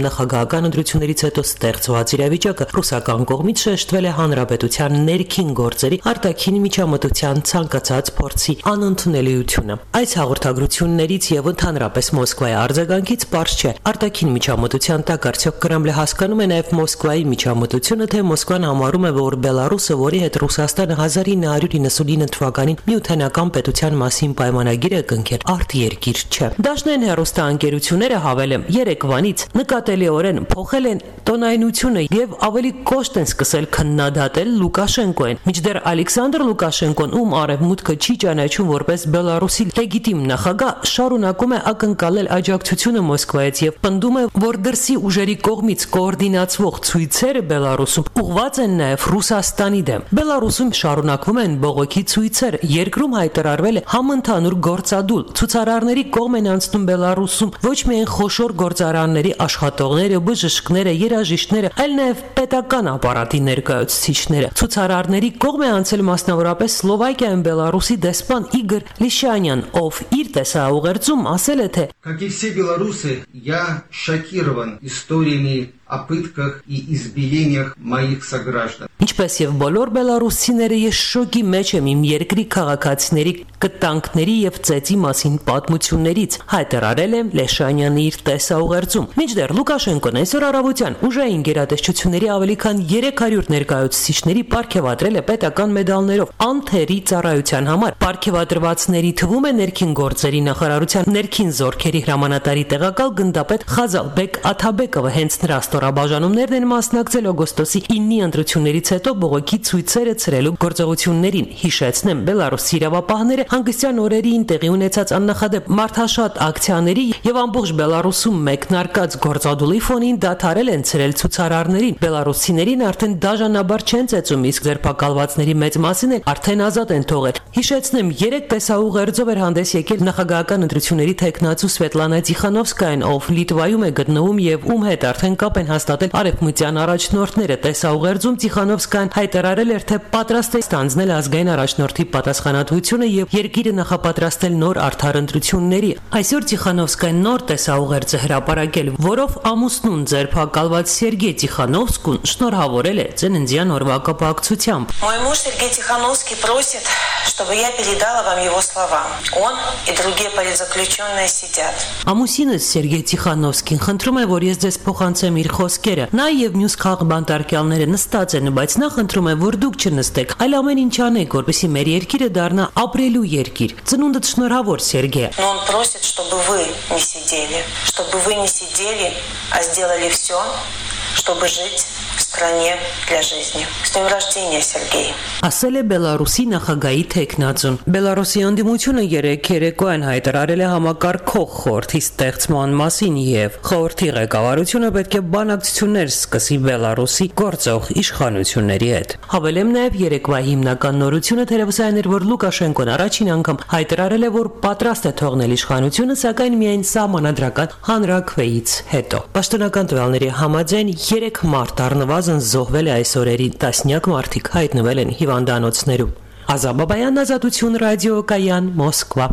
նախագահական ընտրություններից հետո ստեղծված իրավիճակը ռուսական կողմից շեշտվել է հանրապետության ներքին գործերի արտաքին միջամտության ցանկացած փորձի անընդունելիությունը։ Այս հաղորդագրություններից եւ ընդհանրապես Մոսկվայի արձագանքից պարզ չէ արտաքին միջամտության տակ արդյոք Կրեմլը հասկանում է նաեւ Մոսկվայի միջամտությունը, թե Մոսկվան համարում է, որ Բելարուսը, որի հետ Ռուսաստանը հազար ինը հարյուր իննսունինը թվականին միութենական պետության մասին պայմանագիր է կնքել, արտերկիր չէ։ Դաշնային հեռուստաընկերությունները հավելեմ երեկվանից նկատելիորեն փոխել են տոնայնությունը եւ ավելի կոշտ են սկսել քննադատել Լուկաշենկոին։ Մինչդեռ Ալեքսանդր Լուկաշենկոն, ում արևմուտքը չի ճանաչում որպես Բելարուսի լեգիտիմ նախագահ, շարունակում է ակնկալել աջակցությունը Մոսկվայից եւ պնդում է, որ դրսի ուժերի կողմից կոորդինացվող ցույցերը Բելարուսում ուղղված են նաեւ Ռուսաստանի դեմ։ Բելարուսում շարունակվում են բողոքի ցույցեր։ Երկրում հայտարարվել է համընդհանուր գործադուլ։ Ցուցարարների կողմ են անցնում Բելարուսում ոչ միայն խոշոր գործարանների աշխատողները, բժիշկները, երաժիշտները, այլ նաեւ պետական ապարատի ներկայացուցիչները։ Ցուցարարների կողմ է անցել մասնավորապես Սլովակիայում Բելարուսի դեսպան Իգոր Լիշանյան, ով իր տեսաուղերձում ասել է, թե Как и все белорусы, я шокирован историями о пытках и избиениях моих сограждан. Ինչպես եւ բոլոր բելարուսցիները, ես շոկի մեջ եմ իմ երկրի քաղաքացիների կտանքների եւ ծեծի մասին պատմություններից, հայտարարել է Լեշանյանը իր տեսաուղերձում։ Մինչդեռ Լուկաշենկոն այսօր առավոտյան ուժային գերատեսչությունների ավելի քան երեք հարյուր ներկայացուցիչների պարգևատրել է պետական մեդալներով անթերի ծառայության համար։ Պարգևատրվածների թվում է ներքին գործերի նախարարության ներքին զորքերի հրամանատարի տեղակալ գնդապետ Խազալբեկ Աթաբեկովը, հենց նրա ստորաբաժանումներն են մասնակցել օգոստոսի ինի ընտրություններից հետո բողոքի ցույցերը ցրելու գործողություններին։ Հիշեցնեմ, Բելարուսի իրավապահները հանգստյան օրերին տեղի ունեցած աննախադեպ մարդաշատ ակցիաների եւ ամբողջ Բելարուսում մեկնարկած գործադուլի ֆոնին դադարել են ցրել ցուցարարներին։ Բելարուսիներին արդեն դաժանաբար չեն ծեծում, իսկ ձերբակալվածների մեծ մասին էլ արդեն ազատ են թողել։ Հիշեցնեմ, երեք տեսաուղերձով էր հանդես եկել նախագահական ընտրությունների թեկնածու Սվետլանա Տիխանովսկայան, ով Լիտվայում է գտնվում եւ ում հետ արդեն կապ են հաստատել արևմտյան առաջնորդները։ Տեսաուղերձում Տիխանովսկան հայտարարել էր, թե պատրաստ է ստանձնել ազգային առաջնորդի պատասխանատվությունը եւ երկիրը նախապատրաստել նոր արդար ընտրությունների։ Այսօր Տիխանովսկան նոր տեսաուղերձ է հրապարակել, որով ամուսնուն ձերբակալված Սերգեյ Տիխանովսկուն շնորհավորել է ծննդյան օրվա կապակցությամբ։ Мой муж Сергей Тихановский просит, чтобы я передала вам его слова. Он и другие политзаключенные сидят. Ամուսինս Սերգեյ Տիխանովսկին խնդրում է, որ ես ձեզ փոխանցեմ իր խոսքերը։ Նա եւ մյուս քաղբանտարկյալները նստած են, բայց նա խնդրում է, որ дուք չնստեք, այլ ամեն ինչ անեք, որպեսզի մեր երկիրը դառնա ապրելու երկիր։ Ծնունդդ շնորհավոր, Սերգեյ։ Но он просит, чтобы вы не сидели, чтобы вы не сидели, а сделали все, чтобы жить в стране для жизни. С днем рождения, Сергей. Ասել է Բելարուսի նախագահի թեկնածուն։ Բելարուսի անդիմությունը երեք երեկոյան հայտարարել է համակարգող խորհրդի ստեղծման մասին եւ խորհրդի ղեկավարությունը պետք է բանակցություններ սկսի Բելարուսի գործող իշխանությունների հետ։ Հավելեմ նաեւ երեկվա հիմնական նորությունը թերևս այն էր, որ Լուկաշենկոն առաջին անգամ հայտարարել է, որ պատրաստ է թողնել իշխանությունը, սակայն միայն սահմանադրական հանրաքվեից հետո։ Պաշտոնական տվյալների համաձայն երեք մարդ առնվազն զոհվել է այս օրերին, տասնյակ մարդիկ հայտնվել են հիվանդանոցներում։ Ազա Բաբայան, Ազատություն ռադիոկայան, Մոսկվա։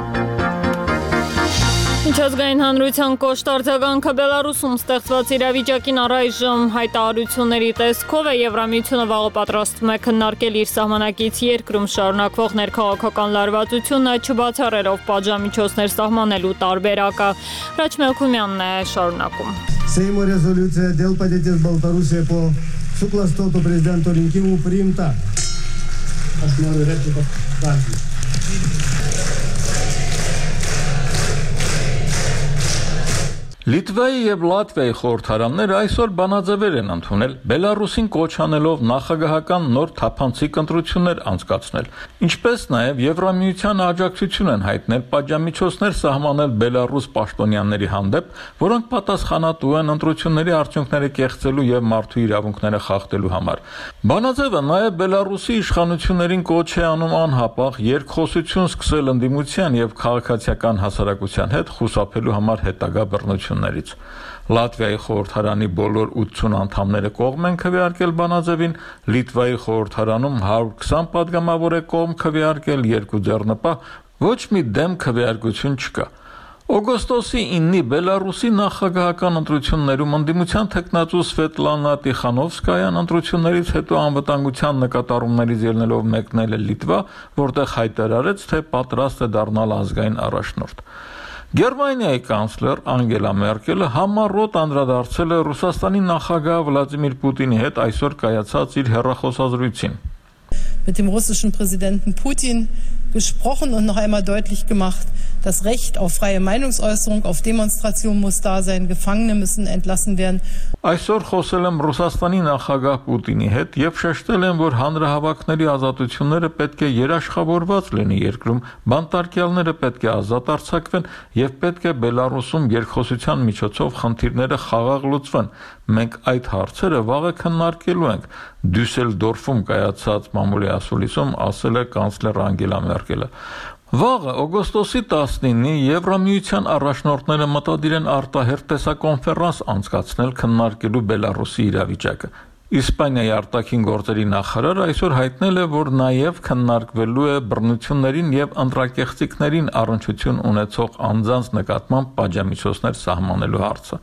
Միջազգային հանրության կոշտ արձագանքը Բելարուսում ստեղծված իրավիճակին առայժմ հայտարարությունների տեսքով է։ Եվրամիությունը վաղը պատրաստվում է քննարկել իր սահմանակից երկրում շարունակվող ներքաղաքական լարվածությունը, չբացառելով պատժամիջոցներ սահմանելու տարբերակը։ Հրաչ Մելքումյանն է շարունակում։ Сейму резолюция дел поддержки Беларуси по согласию президенту Линкиму принята. Основной реплика. Լիտվայի եւ Լատվիայի խորհրդարանները այսօր բանաձևեր են ընդունել Բելարուսին կոչ անելով նախագահական նոր թափանցիկ ընտրություններ անցկացնել, ինչպես նաեւ Եվրամիությանը աջակցություն են հայտնել պատժամիջոցներ սահմանել Բելարուս պաշտոնյաների հանդեպ, որոնք պատասխանատու են ընտրությունների արդյունքները կեղծելու եւ մարդու իրավունքները խախտելու համար։ Բանաձևը նաեւ Բելարուսի իշխանություններին կոչ է անում անհապաղ երկխոսություն սկսել ընդդիմության եւ քաղաքացիական հասարակության հետ խուսափելու համար հետագա բռնություն։ Լատվիայի խորհրդարանի բոլոր ութսուն անդամները կողմ են քվեարկել բանաձևին, Լիտվայի խորհրդարանում հարյուր քսան պատգամավոր է կողմ քվեարկել, երկու ձեռնպահ, ոչ մի դեմ քվեարկություն չկա։ Օգոստոսի ինը Բելարուսի նախագահական ընտրություններում ընդդիմության թեկնածու Սվետլանա Տիխանովսկայան ընտրություններից հետո անվտանգության նկատառումներից ելնելով մեկնել է Լիտվա, որտեղ հայտարարեց, թե պատրաստ է դառնալ ազգային առաջնորդ։ Գերմանիայի կանցլեր Անգելա Մերկելը համառոտ անդրադարձել է Ռուսաստանի նախագահ Վլադիմիր Պուտինի հետ այսօր կայացած իր հեռախոսազրույցին։ Mit dem russischen Präsidenten Putin gesprochen und noch einmal deutlich gemacht, das Recht auf freie Meinungsäußerung, auf Demonstration muss da sein, Gefangene müssen entlassen werden. Այսօր խոսել եմ Ռուսաստանի նախագահ Պուտինի հետ եւ շեշտել եմ, որ հանրահավաքների ազատությունները պետք է երաշխավորված լինի երկրում, բանտարկյալները պետք է ազատ արձակվեն եւ պետք է Բելարուսում երկխոսության միջոցով խնդիրները խաղաղ լուծվեն։ Մենք այդ հարցերը վաղը քննարկելու ենք։ Դյուսելդորֆում կայացած մամուլի ասուլիսում ասել է կանցլեր Անգելա Մերկելը։ Վաղը օգոստոսի տասնինը Եվրամիության առաջնորդները մտադիր են արտահերթ տեսակոնֆերանս անցկացնել քննարկելու Բելարուսի իրավիճակը։ Իսպանիայի արտաքին գործերի նախարարը այսօր հայտնել է, որ նաև քննարկվելու է բռնություններին եւ ընտրակեղծիքներին առնչություն ունեցող անձանց նկատմամբ պատժամիջոցներ սահմանելու հարցը։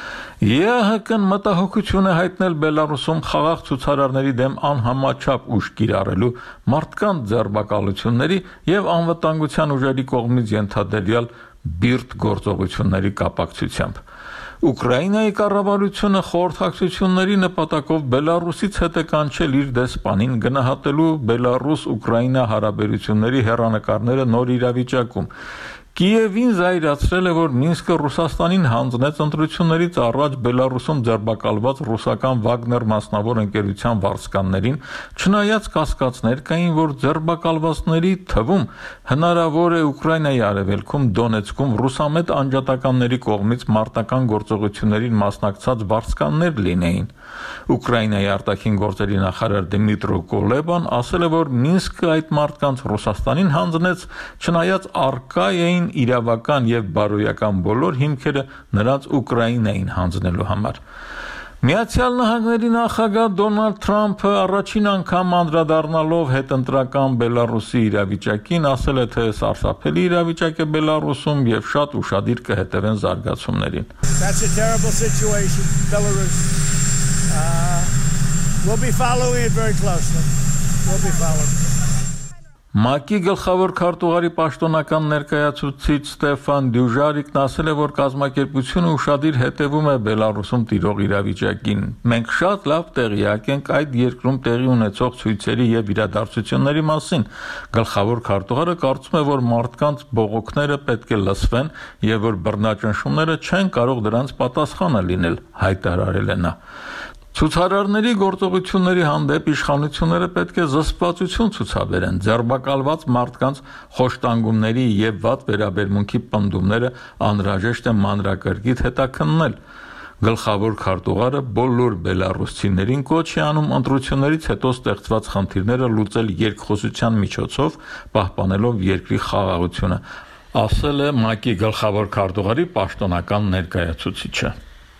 ԵԱՀԿ-ն մտահոգություն է հայտնել Բելարուսում խաղաղ ցուցարարների դեմ անհամաչափ ուժ կիրառելու, մարդկանց ձերբակալությունների եւ անվտանգության ուժերի կողմից ենթադրյալ բիրտ գործողությունների կապակցությամբ։ Ուկրաինայի կառավարությունը խորհրդակցությունների նպատակով Բելարուսից հետ է կանչել իր դեսպանին գնահատելու Բելարուս-Ուկրաինա հարաբերությունների հեռանկարները նոր իրավիճակում։ Կիևին զայրացրել է, որ Մինսկը Ռուսաստանին հանձնեց ընտրություններից առաջ Բելարուսում ձերբակալված ռուսական Վագներ մասնավոր ընկերության վարձկաններին, չնայած կասկածներ կային, որ ձերբակալվածների թվում հնարավոր է Ուկրաինայի արևելքում Դոնեցկում ռուսամետ անջատականների կողմից մարտական գործողություններին մասնակցած վարձկաններ լինեին։ Ուկրաինայի արտաքին գործերի նախարար Դմիտրո Կոլեբան ասել է, որ Մինսկը այդ մարդկանց Ռուսաստանին հանձնեց, չնայած առկա էին իրավական եւ բարոյական բոլոր հիմքերը նրանց Ուկրաինային հանձնելու համար։ Միացյալ Նահանգների նախագահ Դոնալդ Թրամփը առաջին անգամ անդրադառնալով հետընտրական Բելարուսի իրավիճակին ասել է, թե սարսափելի իրավիճակ է Բելարուսում եւ շատ ուշադիր կհետևեն զարգացումներին։ That's a terrible situation, Belarus. Uh, we'll be following it very closely. We'll be following. ՄԱԿ-ի գլխավոր քարտուղարի պաշտոնական ներկայացուցիչ Ստեֆան Դյուժարիկն ասել է, որ կազմակերպությունը ուշադիր հետևում է Բելարուսում տիրող իրավիճակին։ Մենք շատ լավ տեղյակ ենք այդ երկրում տեղի ունեցող ցույցերի եւ իրադարձությունների մասին։ Գլխավոր քարտուղարը կարծում է, որ մարդկանց բողոքները պետք է լսվեն եւ որ բռնաճնշումները չեն կարող դրանց պատասխանը լինել, հայտարարել է նա։ Ցուցարարների գործողությունների հանդեպ իշխանությունները պետք է զսպվածություն ցուցաբերեն, ձերբակալված մարդկանց խոշտանգումների եւ վատ վերաբերմունքի պնդումները անհրաժեշտ է մանրակրկիտ հետաքննել։ Գլխավոր քարտուղարը բոլոր բելարուսցիներին կոչ է անում ընտրություններից հետո ստեղծված խնդիրները լուծել երկխոսության միջոցով, պահպանելով երկրի խաղաղությունը, ասել է ՄԱԿ-ի գլխավոր քարտուղարի պաշտոնական ներկայացուցիչը։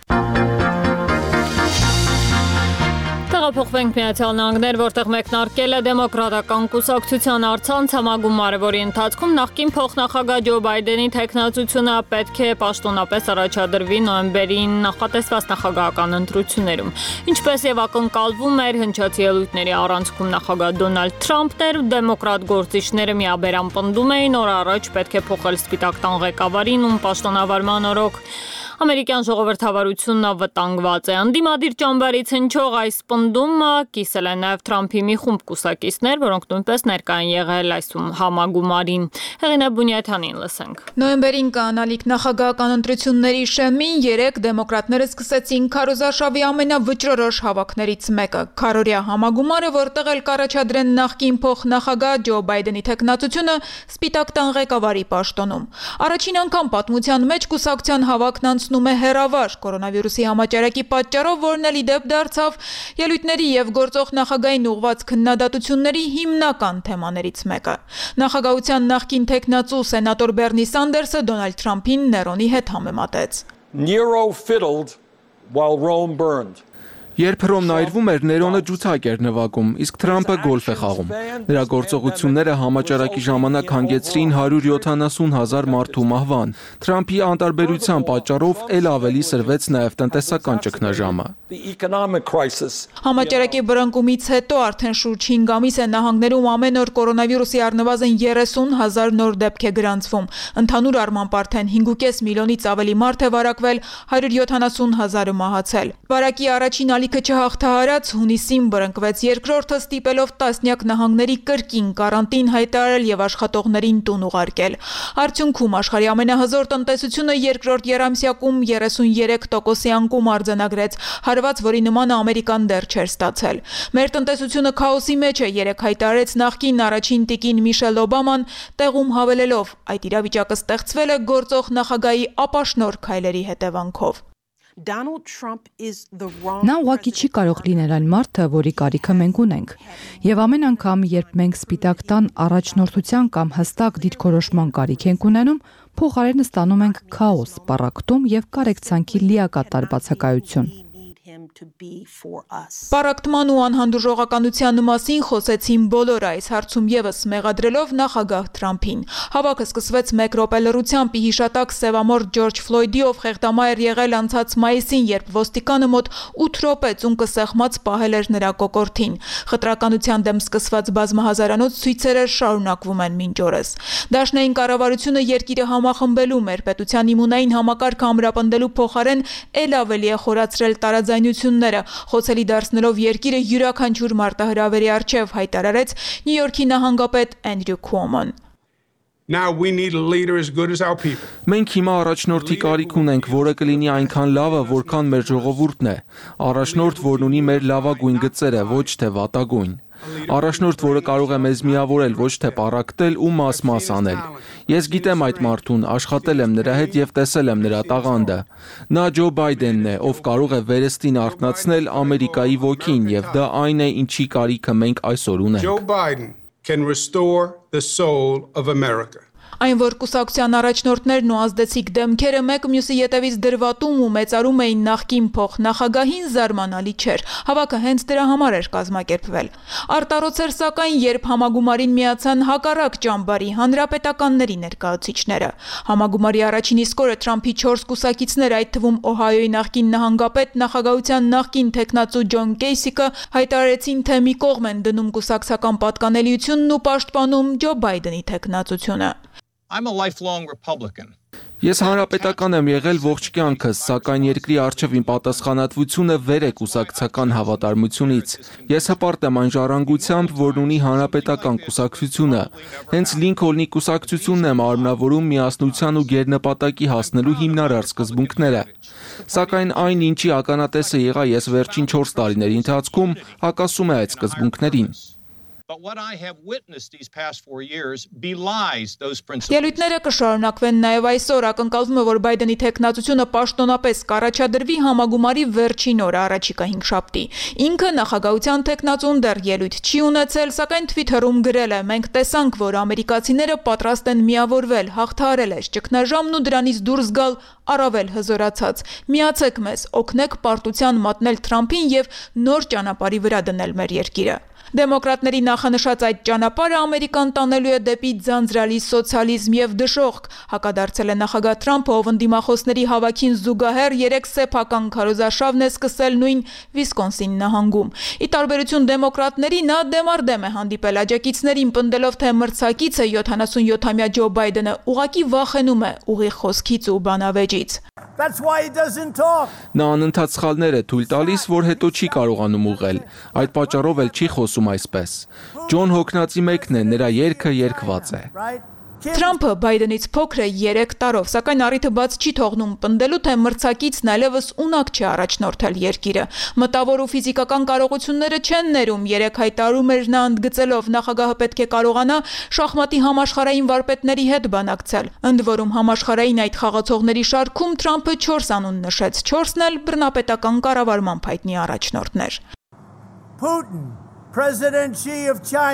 Փոխվենք Միացյալ Նահանգներ, որտեղ մեկնարկել է դեմոկրատական կուսակցության առցանց համագումարը, որի ընթացքում նախկին փոխնախագահ Ջո Բայդենի թեկնածությունը պետք է պաշտոնապես առաջադրվի նոյեմբերին նախատեսված նախագահական ընտրություններում։ Ինչպես եւ ակնկալվում էր, հնչած ելույթների առանցքում նախագահ Դոնալդ Թրամփն էր, դեմոկրատ գործիչները միաբերան պնդում էին, որ առաջ պետք է փոխել Սպիտակ տան ղեկավարին, ում պաշտոնավարման օրոք ամերիկյան ժողովրդավարությունն վտանգված է։ Անդիմադիր ճամբարից հնչող այս պնդումը կիսել են նաև Թրամփի մի խումբ կուսակիցներ, որոնք նույնպես ներկա են եղել այս համագումարին։ Հեղինե Բունյաթյանին լսենք։ Նոյեմբերին կանալիք նախագահական ընտրությունների շեմին երեք դեմոկրատները սկսեցին քարոզարշավի ամենավճռորոշ հավաքներից մեկը՝ քարորյա համագումարը, որտեղ էլ կառաջադրեն նախկին փոխնախագահ Ջո Բայդենի թեկնածությունը Սպիտակ տան ղեկավարի պաշտոնում։ Առաջին անգամ պատմության մեջ կուսակցության հավաքն նում է հերավար կորոնավիրուսի համաճարակի պատճառով, որն էլ ի դեպ դարձավ ելույթների եւ գործող նախագահային ուղղված քննադատությունների հիմնական թեմաներից մեկը։ Նախագահության նախկին թեկնածու սենատոր Բեռնի Սանդերսը Դոնալդ Թրամփին Ներոնի հետ համեմատեց։ Nero fiddled while Rome burned. Երբ Հռոմն այրվում էր, Ներոնը ջութակ էր նվագում, իսկ Թրամփը գոլֆ է խաղում։ Նրա գործողությունները համաճարակի ժամանակ հանգեցրին հարյուր յոթանասուն հազար մարդու մահվան։ Թրամփի անտարբերության պատճառով ել ավելի սրվեց նաև տնտեսական ճգնաժամը։ Համաճարակի բռնկումից հետո արդեն շուրջ հինգ ամիս է նահանգներում ամեն օր կորոնավիրուսի առնվազն երեսուն հազար նոր դեպք է գրանցվում։ Ընդհանուր առմամբ արդեն հինգ ու կես միլիոնից ավելի մարդ է վարակվել, հարյուր յոթանասուն հազարը մահացել։ Վարակի առաջին ալիքը չհաղթահարած հունիսին բռնկվեց երկրորդը, ստիպելով տասնյակ նահանգների կրկին կարանտին հայտարարել եւ աշխատողներին տուն ուղարկել։ Արդյունքում աշխարհի ամենահզոր տնտեսությունը երկրորդ եռամսյակում երեսունյերեք տոկոսի անկում արձանագրեց, հարված, որի նմանը Ամերիկան դեռ չէր ստացել։ Մեր տնտեսությունը քաոսի մեջ է, երեք հայտարարեց նախկին առաջին տիկին Միշել Օբաման, տեղում հավելելով, այդ իրավիճակը ստեղծվել է գործող նախագահի ապաշնորհ քայլերի հետևանքով։ Նա ուղղակի չի կարող լինել այն մարդը, որի կարիքը մենք ունենք։ Եվ ամեն անգամ, երբ մենք սպիտակ տան առաջնորդության կամ հստակ դիրքորոշման կարիք ենք ունենում, փոխարենը ստանում ենք քաոս, պառակտում եւ կարեկցանքի լիակատար բացակայություն։ Պառակտման ու անհանդուրժողականության մասին խոսեցին բոլոր, այս հարցում եւս մեղադրելով նախագահ Թրամփին։ Հավաքը սկսվեց մեկ րոպե լռությամբ, ի հիշատակ սևամորթ Ջորջ Ֆլոյդի, ով խեղդամահ էր եղել անցած մայիսին, երբ ոստիկանը մոտ ութ րոպե ծունկը սեղմած պահել էր նրա կոկորդին։ Խտրականության դեմ սկսված բազմահազարանոց ցույցերը շարունակվում են մինչ օրս։ Դաշնային կառավարությունը երկիրը համախմբելու, մեր պետության իմունային համակարգը ամրապնդելու փոխարեն ել ավելի է խորացրել տարաձայնությունները, խոցելի դարձնելով երկիրը յուրաքանչյուր մարտահրավերի առջև, հայտարարեց Նյու Յորքի նահանգապետ Էնդրյու Քուոմոն։ Now we need a leader as good as our people. Մենք հիմա առաջնորդի կարիք ունենք, որը կլինի այնքան լավը, որքան մեր ժողովուրդն է։ Առաջնորդ, որն ունի մեր լավագույն գծերը, ոչ թե վատագույն։ Առաջնորդ, որը կարող է մեզ միավորել, ոչ թե պառակտել ու մաս-մաս անել։ Ես գիտեմ այդ մարդուն, աշխատել եմ նրա հետ եւ տեսել եմ նրա տաղանդը։ Նա Ջո Բայդենն է, ով կարող է վերստին արթնացնել Ամերիկայի ոգին, եւ դա այն է, ինչի կարիքը մենք այսօր ունենք։ Joe Biden can restore the soul of America. Այն, որ կուսակցության առաջնորդներն ու ազդեցիկ դեմքերը մեկ մյուսի ետևից դրվատում ու մեծարում էին նախկին փոխնախագահին, զարմանալի չէր։ Հավաքը հենց դրա համար էր կազմակերպվել։ Արտառոց էր սակայն, երբ համագումարին միացան հակառակ ճամբարի հանրապետականների ներկայացուցիչները։ Համագումարի առաջին իսկ օրը Թրամփի չորս կուսակիցներ, այդ թվում Օհայոյի նախկին նահանգապետ, նախագահության նախկին թեկնածու Ջոն Կեյսիկը հայտարարեցին, թե մի կողմ են դնում կուսակցական պատկանելիությունն ու պաշտպանում Ջո Բայդենի թեկնածությունը։ I'm a lifelong Republican. Ես հանրապետական եմ եղել ողջ կյանքս, սակայն երկրի առջև իմ պատասխանատվությունը վեր է կուսակցական հավատարմությունից։ Ես հպարտ եմ այն ժառանգությամբ, որն ունի հանրապետական կուսակցությունը։ Հենց Լինքոլնի կուսակցությունն եմ արմնավորում միասնության ու գերնպատակի հասնելու հիմնարար սկզբունքները։ Սակայն այն, ինչի ականատեսը եղա ես վերջին չորս տարիների ընթացքում, հակասում է այդ սկզբունքներին։ But what I have witnessed these past four years belies those principles. Ելույթները կշարունակվեն նաև այսօր, ակնկալվում է, որ Բայդենի թեկնածությունը պաշտոնապես կառաջադրվի համագումարի վերջին օրը, առաջիկա հինգշաբթի։ Ինքը նախագահության թեկնածուն դեռ ելույթ չի ունեցել, սակայն Twitter-ում գրել է. մենք տեսանք, որ ամերիկացիները պատրաստ են միավորվել, հաղթահարել այս ճգնաժամն ու դրանից դուրս գալ առավել հզորացած։ Միացեք մեզ, օգնեք պարտության մատնել Թրամփին եւ նոր ճանապարհի վրա դնել մեր երկիրը։ Դեմոկրատների նախանշած այդ ճանապարհը Ամերիկան տանելու է դեպի ձանձրալի սոցիալիզմ եւ դժոխք, հակադարձել է նախագահ Թրամփը, ով ընդդիմախոսների հավաքին զուգահեռ երեք սեփական քարոզարշավն է սկսել նույն Վիսկոնսին նահանգում։ Ի տարբերություն դեմոկրատների, նա դեմարդեմ է հանդիպել աջակիցներին, պնդելով, թե մրցակիցը յոթանասունյոթամյա Ջո Բայդենը ուղղակի վախենում է ուղիղ խոսքից ու բանավեճից։ That's why he doesn't talk. Նա անընդհատ սխալներ է թույլ տալիս, որ հետո չի կարողանում ուղղել։ Այդ պատճառով էլ չի խոսում այսպես։ Ջոն Հոքնածի մեկն է, նրա երգը երգված է։ Թրամփը Բայդենից փոքր է երեք տարով, սակայն առիթը բաց չի թողնում պնդելու, թե մրցակիցն այլևս ունակ չի առաջնորդել երկիրը։ Մտավոր ու ֆիզիկական կարողությունները չեն ներում, երեք հայտարարում էր նա, ընդգծելով, նախագահը պետք է կարողանա շախմատի համաշխարհային վարպետների հետ բանակցել։ Ընդ որում համաշխարհային այդ խաղացողների շարքում Թրամփը չորս անուն նշեց, չորսն էլ բռնապետական կառավարման հայտնի առաջնորդներ։ Putin, President Xi of China.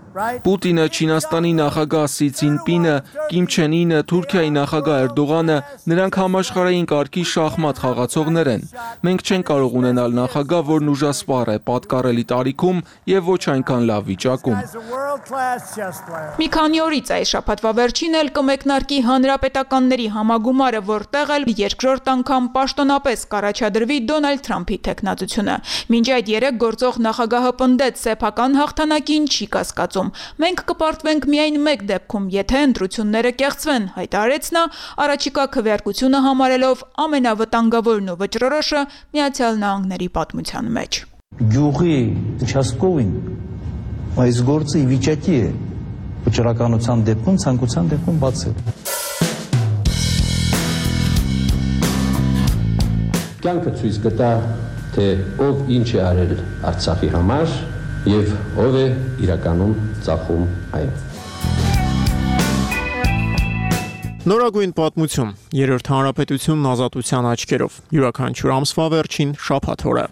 Պուտինը, Չինաստանի նախագահ Սի Ցինպինը, Կիմ Չեն Ինը, Թուրքիայի նախագահ Էրդողանը, նրանք համաշխարհային կարգի շախմատ խաղացողներ են։ Մենք չենք կարող ունենալ նախագահ, որն ուժասպառ է, պատկառելի տարիքում եւ ոչ այնքան լավ վիճակում։ Մի քանի օրից այս շաբաթվա վերջին էլ կմեկնարկի հանրապետականների համագումարը, որտեղ էլ երկրորդ անգամ պաշտոնապես կառաջադրվի Դոնալդ Թրամփի թեկնածությունը։ Մինչ այդ երեք գործող նախագահը պնդեց սեփական հաղթանակին չի կասկածում։ Մենք կպարտվենք միայն մեկ դեպքում, եթե ընտրությունները կեղծվեն, հայտարարեց նա, առաջիկա քվեարկությունը համարելով ամենավտանգավորն ու վճռորոշը Միացյալ Նահանգների պատմության մեջ։ Գյուղի участковին այս գործը ի վիճակի է վճռականության դեպքում, ցանկության դեպքում բացել։ Կյանքը ցույց կտա, թե ով ինչ է արել Արցախի համար եւ ով է իրականում ծախում այն։ Նորագույն պատմություն, երրորդ հանրապետությունն ազատության աչքերով, յուրաքանչյուր ամսվա վերջին շաբաթ օրը։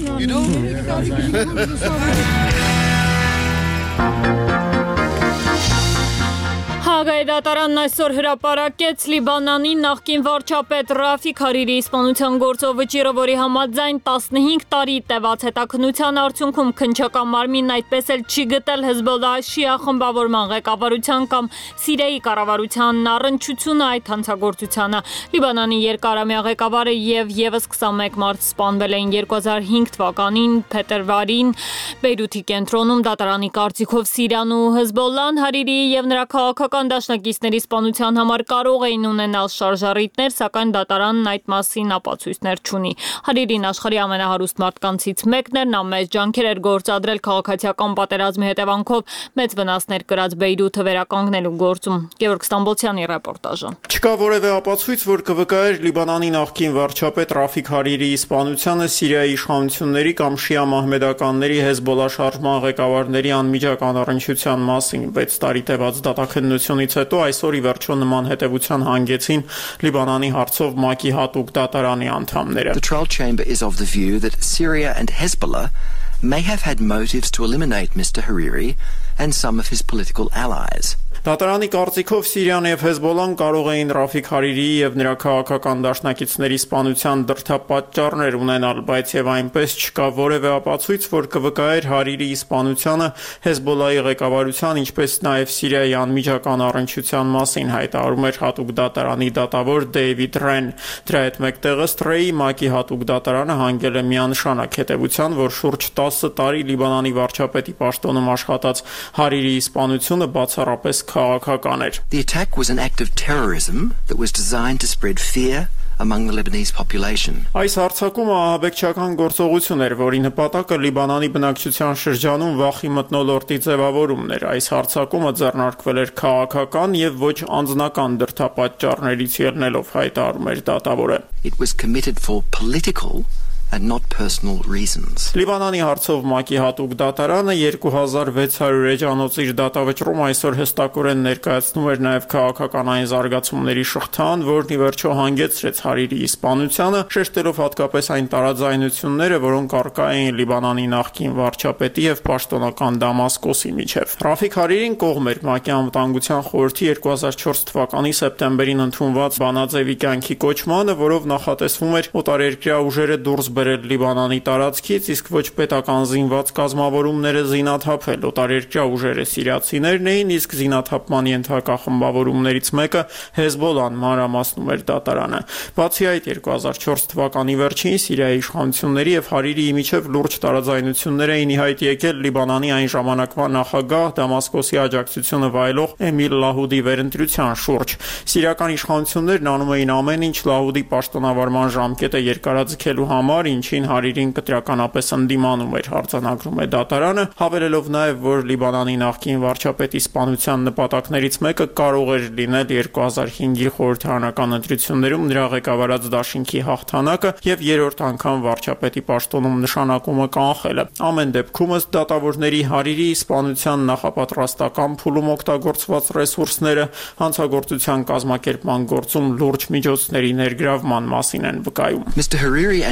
Հագայի դատարանն այսօր հրապարակեց Լիբանանի նախկին վարչապետ Ռաֆիկ Հարիրիի սպանության գործով վճիռը, որի համաձայն տասնհինգ տարի տևած հետաքննության արդյունքում քննչական մարմինն այդպես էլ չի գտել Հեզբոլլահ շիա խմբավորման ղեկավարության կամ Սիրիայի կառավարության առնչությունը այդ հանցագործությանը։ Լիբանանի երկարամյա ղեկավարը եւ եւս քսանմեկ մարդ սպանվել էին երկու հազար հինգ թվականին փետրվարին Բեյրութի կենտրոնում։ Դատարանի կարծիքով Սիրիան ու Հեզբոլլահն Հարիրիի եւ նրա քաղաքական դաշնակիցների սպանության համար կարող էին ունենալ շարժառիթներ, սակայն դատարանն այդ մասին ապացույցներ չունի։ Հարիրին աշխարհի ամենահարուստ մարդկանցից մեկն էր, նա մեծ ջանքեր էր գործադրել քաղաքացիական պատերազմի հետևանքով մեծ վնասներ կրած Բեյրութը վերականգնելու գործում։ Գևորգ Ստամբոլցյանի ռեպորտաժը։ Չկա որևէ ապացույց, որ կվկայեր Լիբանանի նախկին վարչապետ Ռաֆիկ Հարիրիի սպանությանը Սիրիայի իշխանությունների կամ շիա մահմեդականների Հեզբոլլահ շարժման ղեկավարների անմիջական առնչության մասին, բայց տարի տևած դատաքննությունից հետո այսօր ի վերջո նման հետևության հանգեցին Լիբանանի հարցով ՄԱԿ-ի հատուկ դատարանի անդամները։ The trial chamber is of the view that Syria and Hezbollah may have had motives to eliminate Mister Hariri and some of his political allies. Դատարանի կարծիքով Սիրիան եւ Հեզբոլլահն կարող էին Ռաֆիկ Հարիրիի եւ նրա քաղաքական դաշնակիցների սպանության դրդապատճառներ ունենալ, բայց եւ այնպես չկա որևէ ապացույց, որ կվկայեր Հարիրիի սպանությանը Հեզբոլլահի ղեկավարության, ինչպես նաեւ Սիրիայի անմիջական առնչության մասին, հայտարարում էր հատուկ դատարանի դատավոր Դեյվիդ Ռեն։ Դրա հետ մեկտեղ ըստ Ռեյի ՄԱԿ-ի հատուկ դատարանը հանգել է միանշանակ հետևության, որ շուրջ տասը տարի Լիբանանի վարչապետի պաշտոնում աշխատած Հարիրիի սպանությունը բացառապես քաղաքական էր։ The attack was an act of terrorism that was designed to spread fear among the Lebanese population. Այս հարձակումը ահաբեկչական գործողություն էր, որի նպատակը Լիբանանի բնակչության շրջանում վախի մթնոլորտի ձևավորումն էր։ Այս հարձակումը ձեռնարկվել էր քաղաքական եւ ոչ անձնական դրդապատճառներից ելնելով, հայտարարում էր դատավորը։ It was committed for political and not personal reasons. Լիբանանի հարցով ՄԱԿ-ի հատուկ դատարանը երկու հազար վեց հարյուր էջանոց իր դատավճռում այսօր հստակորեն ներկայացնում էր նաև քաղաքական այն զարգացումների շղթան, որն ի վերջո հանգեցրեց Հարիրիի սպանությանը, շեշտելով հատկապես այն տարաձայնությունները, որոնք առկա էին Լիբանանի նախկին վարչապետի եւ պաշտոնական Դամասկոսի միջև։ Ռաֆիկ Հարիրին կողմ էր ՄԱԿ-ի անվտանգության խորհրդի երկու հազար չորս թվականի սեպտեմբերին ընդունված բանաձևի կյանքի կոչմանը, որով նախատեսվում էր օտարերկրյա ուժերը դուրս բերել Լիբանանի տարածքից, իսկ ոչ պետական զինված կազմավորումները զինաթափել։ Օտարերկրյա ուժերը սիրիացիներն էին, իսկ զինաթափման ենթակա խմբավորումներից մեկը Հեզբոլլահն, մանրամասնում էր դատարանը։ Բացի այդ, երկու հազար չորս թվականի վերջին Սիրիայի իշխանությունների եւ Հարիրիի միջև լուրջ տարաձայնություններ էին ի հայտ եկել Լիբանանի այն ժամանակվա նախագահ Դամասկոսի աջակցությունը վայելող Էմիլ Լահուդի վերընտրության շուրջ։ Սիրիական իշխանություններն անում էին ամեն ինչ Լահուդի պաշտոնավարման ժամկետը երկարաձգելու համար, ինչին Հարիրին կտրականապես ընդդիմանում էր, արձանագրում է դատարանը, հավելելով նաև, որ Լիբանանի նախկին վարչապետի սպանության նպատակներից մեկը կարող էր լինել երկու հազար հինգի խորհրդարանական ընտրություններում նրա ղեկավարած դաշինքի հաղթանակը եւ երրորդ անգամ վարչապետի պաշտոնում նշանակումը կանխելը։ Ամեն դեպքում ըստ դատավորների Հարիրիի սպանության նախապատրաստական փուլում օգտագործված ռեսուրսները հանցագործության կազմակերպման գործում լուրջ միջոցների ներգրավման մասին են վկայում։ Mister Hariri and his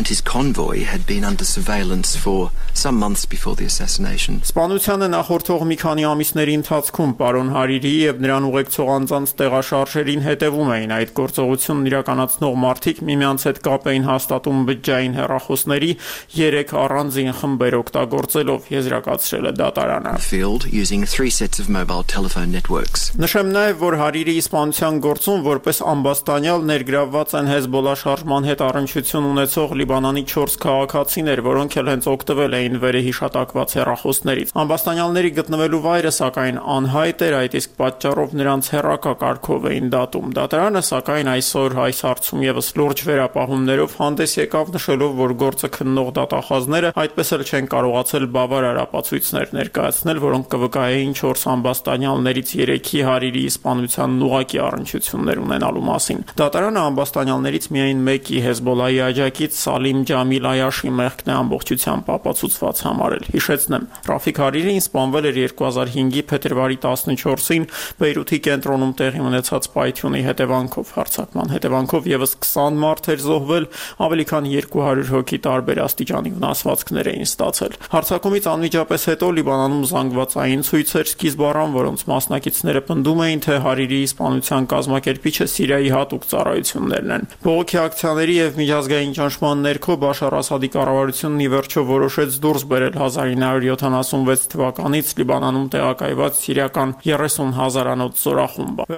convoy had been under surveillance for some months before the assassination. Սպանությանը նախորդող մի քանի ամիսների ընթացքում պարոն Հարիրիի եւ նրան ուղեկցող անձանց տեղաշարժերին հետևում էին այդ գործողությունն իրականացնող մարդիկ միմյանց հետ կապ էին հաստատում բջջային հեռախոսների երեք առանձին խմբեր օգտագործելով, եզրակացրել է դատարանը. Field using three sets of mobile telephone networks. Նշեմ նաեւ, որ Հարիրիի սպանության գործում որպես ամբաստանյալ ներգրավված են Հեզբոլլա շարժման հետ առնչություն ունեցող Լիբանանի չորս քաղաքացիներ, որոնք էլ հենց օգտվել էին վերեհիշատակված հեռախոսներից։ Ամբաստանյալների գտնվելու վայրը սակայն անհայտ էր, այդ իսկ պատճառով նրանց հեռակակարգով էին դատում։ Դատարանը սակայն այսօր այս հարցում եւս լուրջ վերապահումներով հանդես եկավ, նշելով, որ գործը քննող դատախազները այդպես էլ չեն կարողացել բավարար ապացույցներ ներկայացնել, որոնք կվկայեին չորս ամբաստանյալներից երեքի Հարիրիի սպանությանն ուղղակի առնչություններ ունենալու մասին։ Դատարանը ամբաստանյալներից միայն մեկի Հեզբոլլայի աջակից Սալիմ Ջամիլ Այաշի մեղքն է ամբողջությամբ ապացուցված համարել։ Հիշեցնեմ, Ռաֆիկ Հարիրին սպանվել էր երկու հազար հինգի փետրվարի տասնչորսին Բեյրութի կենտրոնում տեղի ունեցած պայթյունի հետևանքով։ Հարձակման հետևանքով եւս քսան մարդ էր զոհվել, ավելի քան երկու հարյուր հոգի տարբեր աստիճանի վնասվածքներ էին ստացել։ Հարձակումից անմիջապես հետո Լիբանանում զանգվածային ցույցեր սկիզբ առան, որոնց մասնակիցները պնդում էին, թե Հարիրիի սպանության կազմակերպիչը Սիրիայի հատուկ ծառայություններն են։ Բողոքի ակցիաների եւ միջազգային ճնշման ներքո Բաշար Ասադի կառավարությունն ի վերջո որոշեց դուրս բերել հազար ինը հարյուր յոթանասունվեց թվականից Լիբանանում տեղակայված սիրիական երեսուն հազարանոց զորախումբը։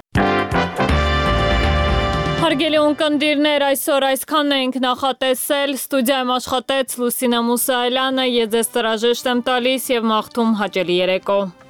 Հարգելի ունկնդիրներ, այսօր այսքանն ենք նախատեսել, ստուդիայում աշխատեց Լուսինե Մուսայելյանը, ես ձեզ տրաժեշտ եմ տալիս եւ մաղթում հաճելի երեկո։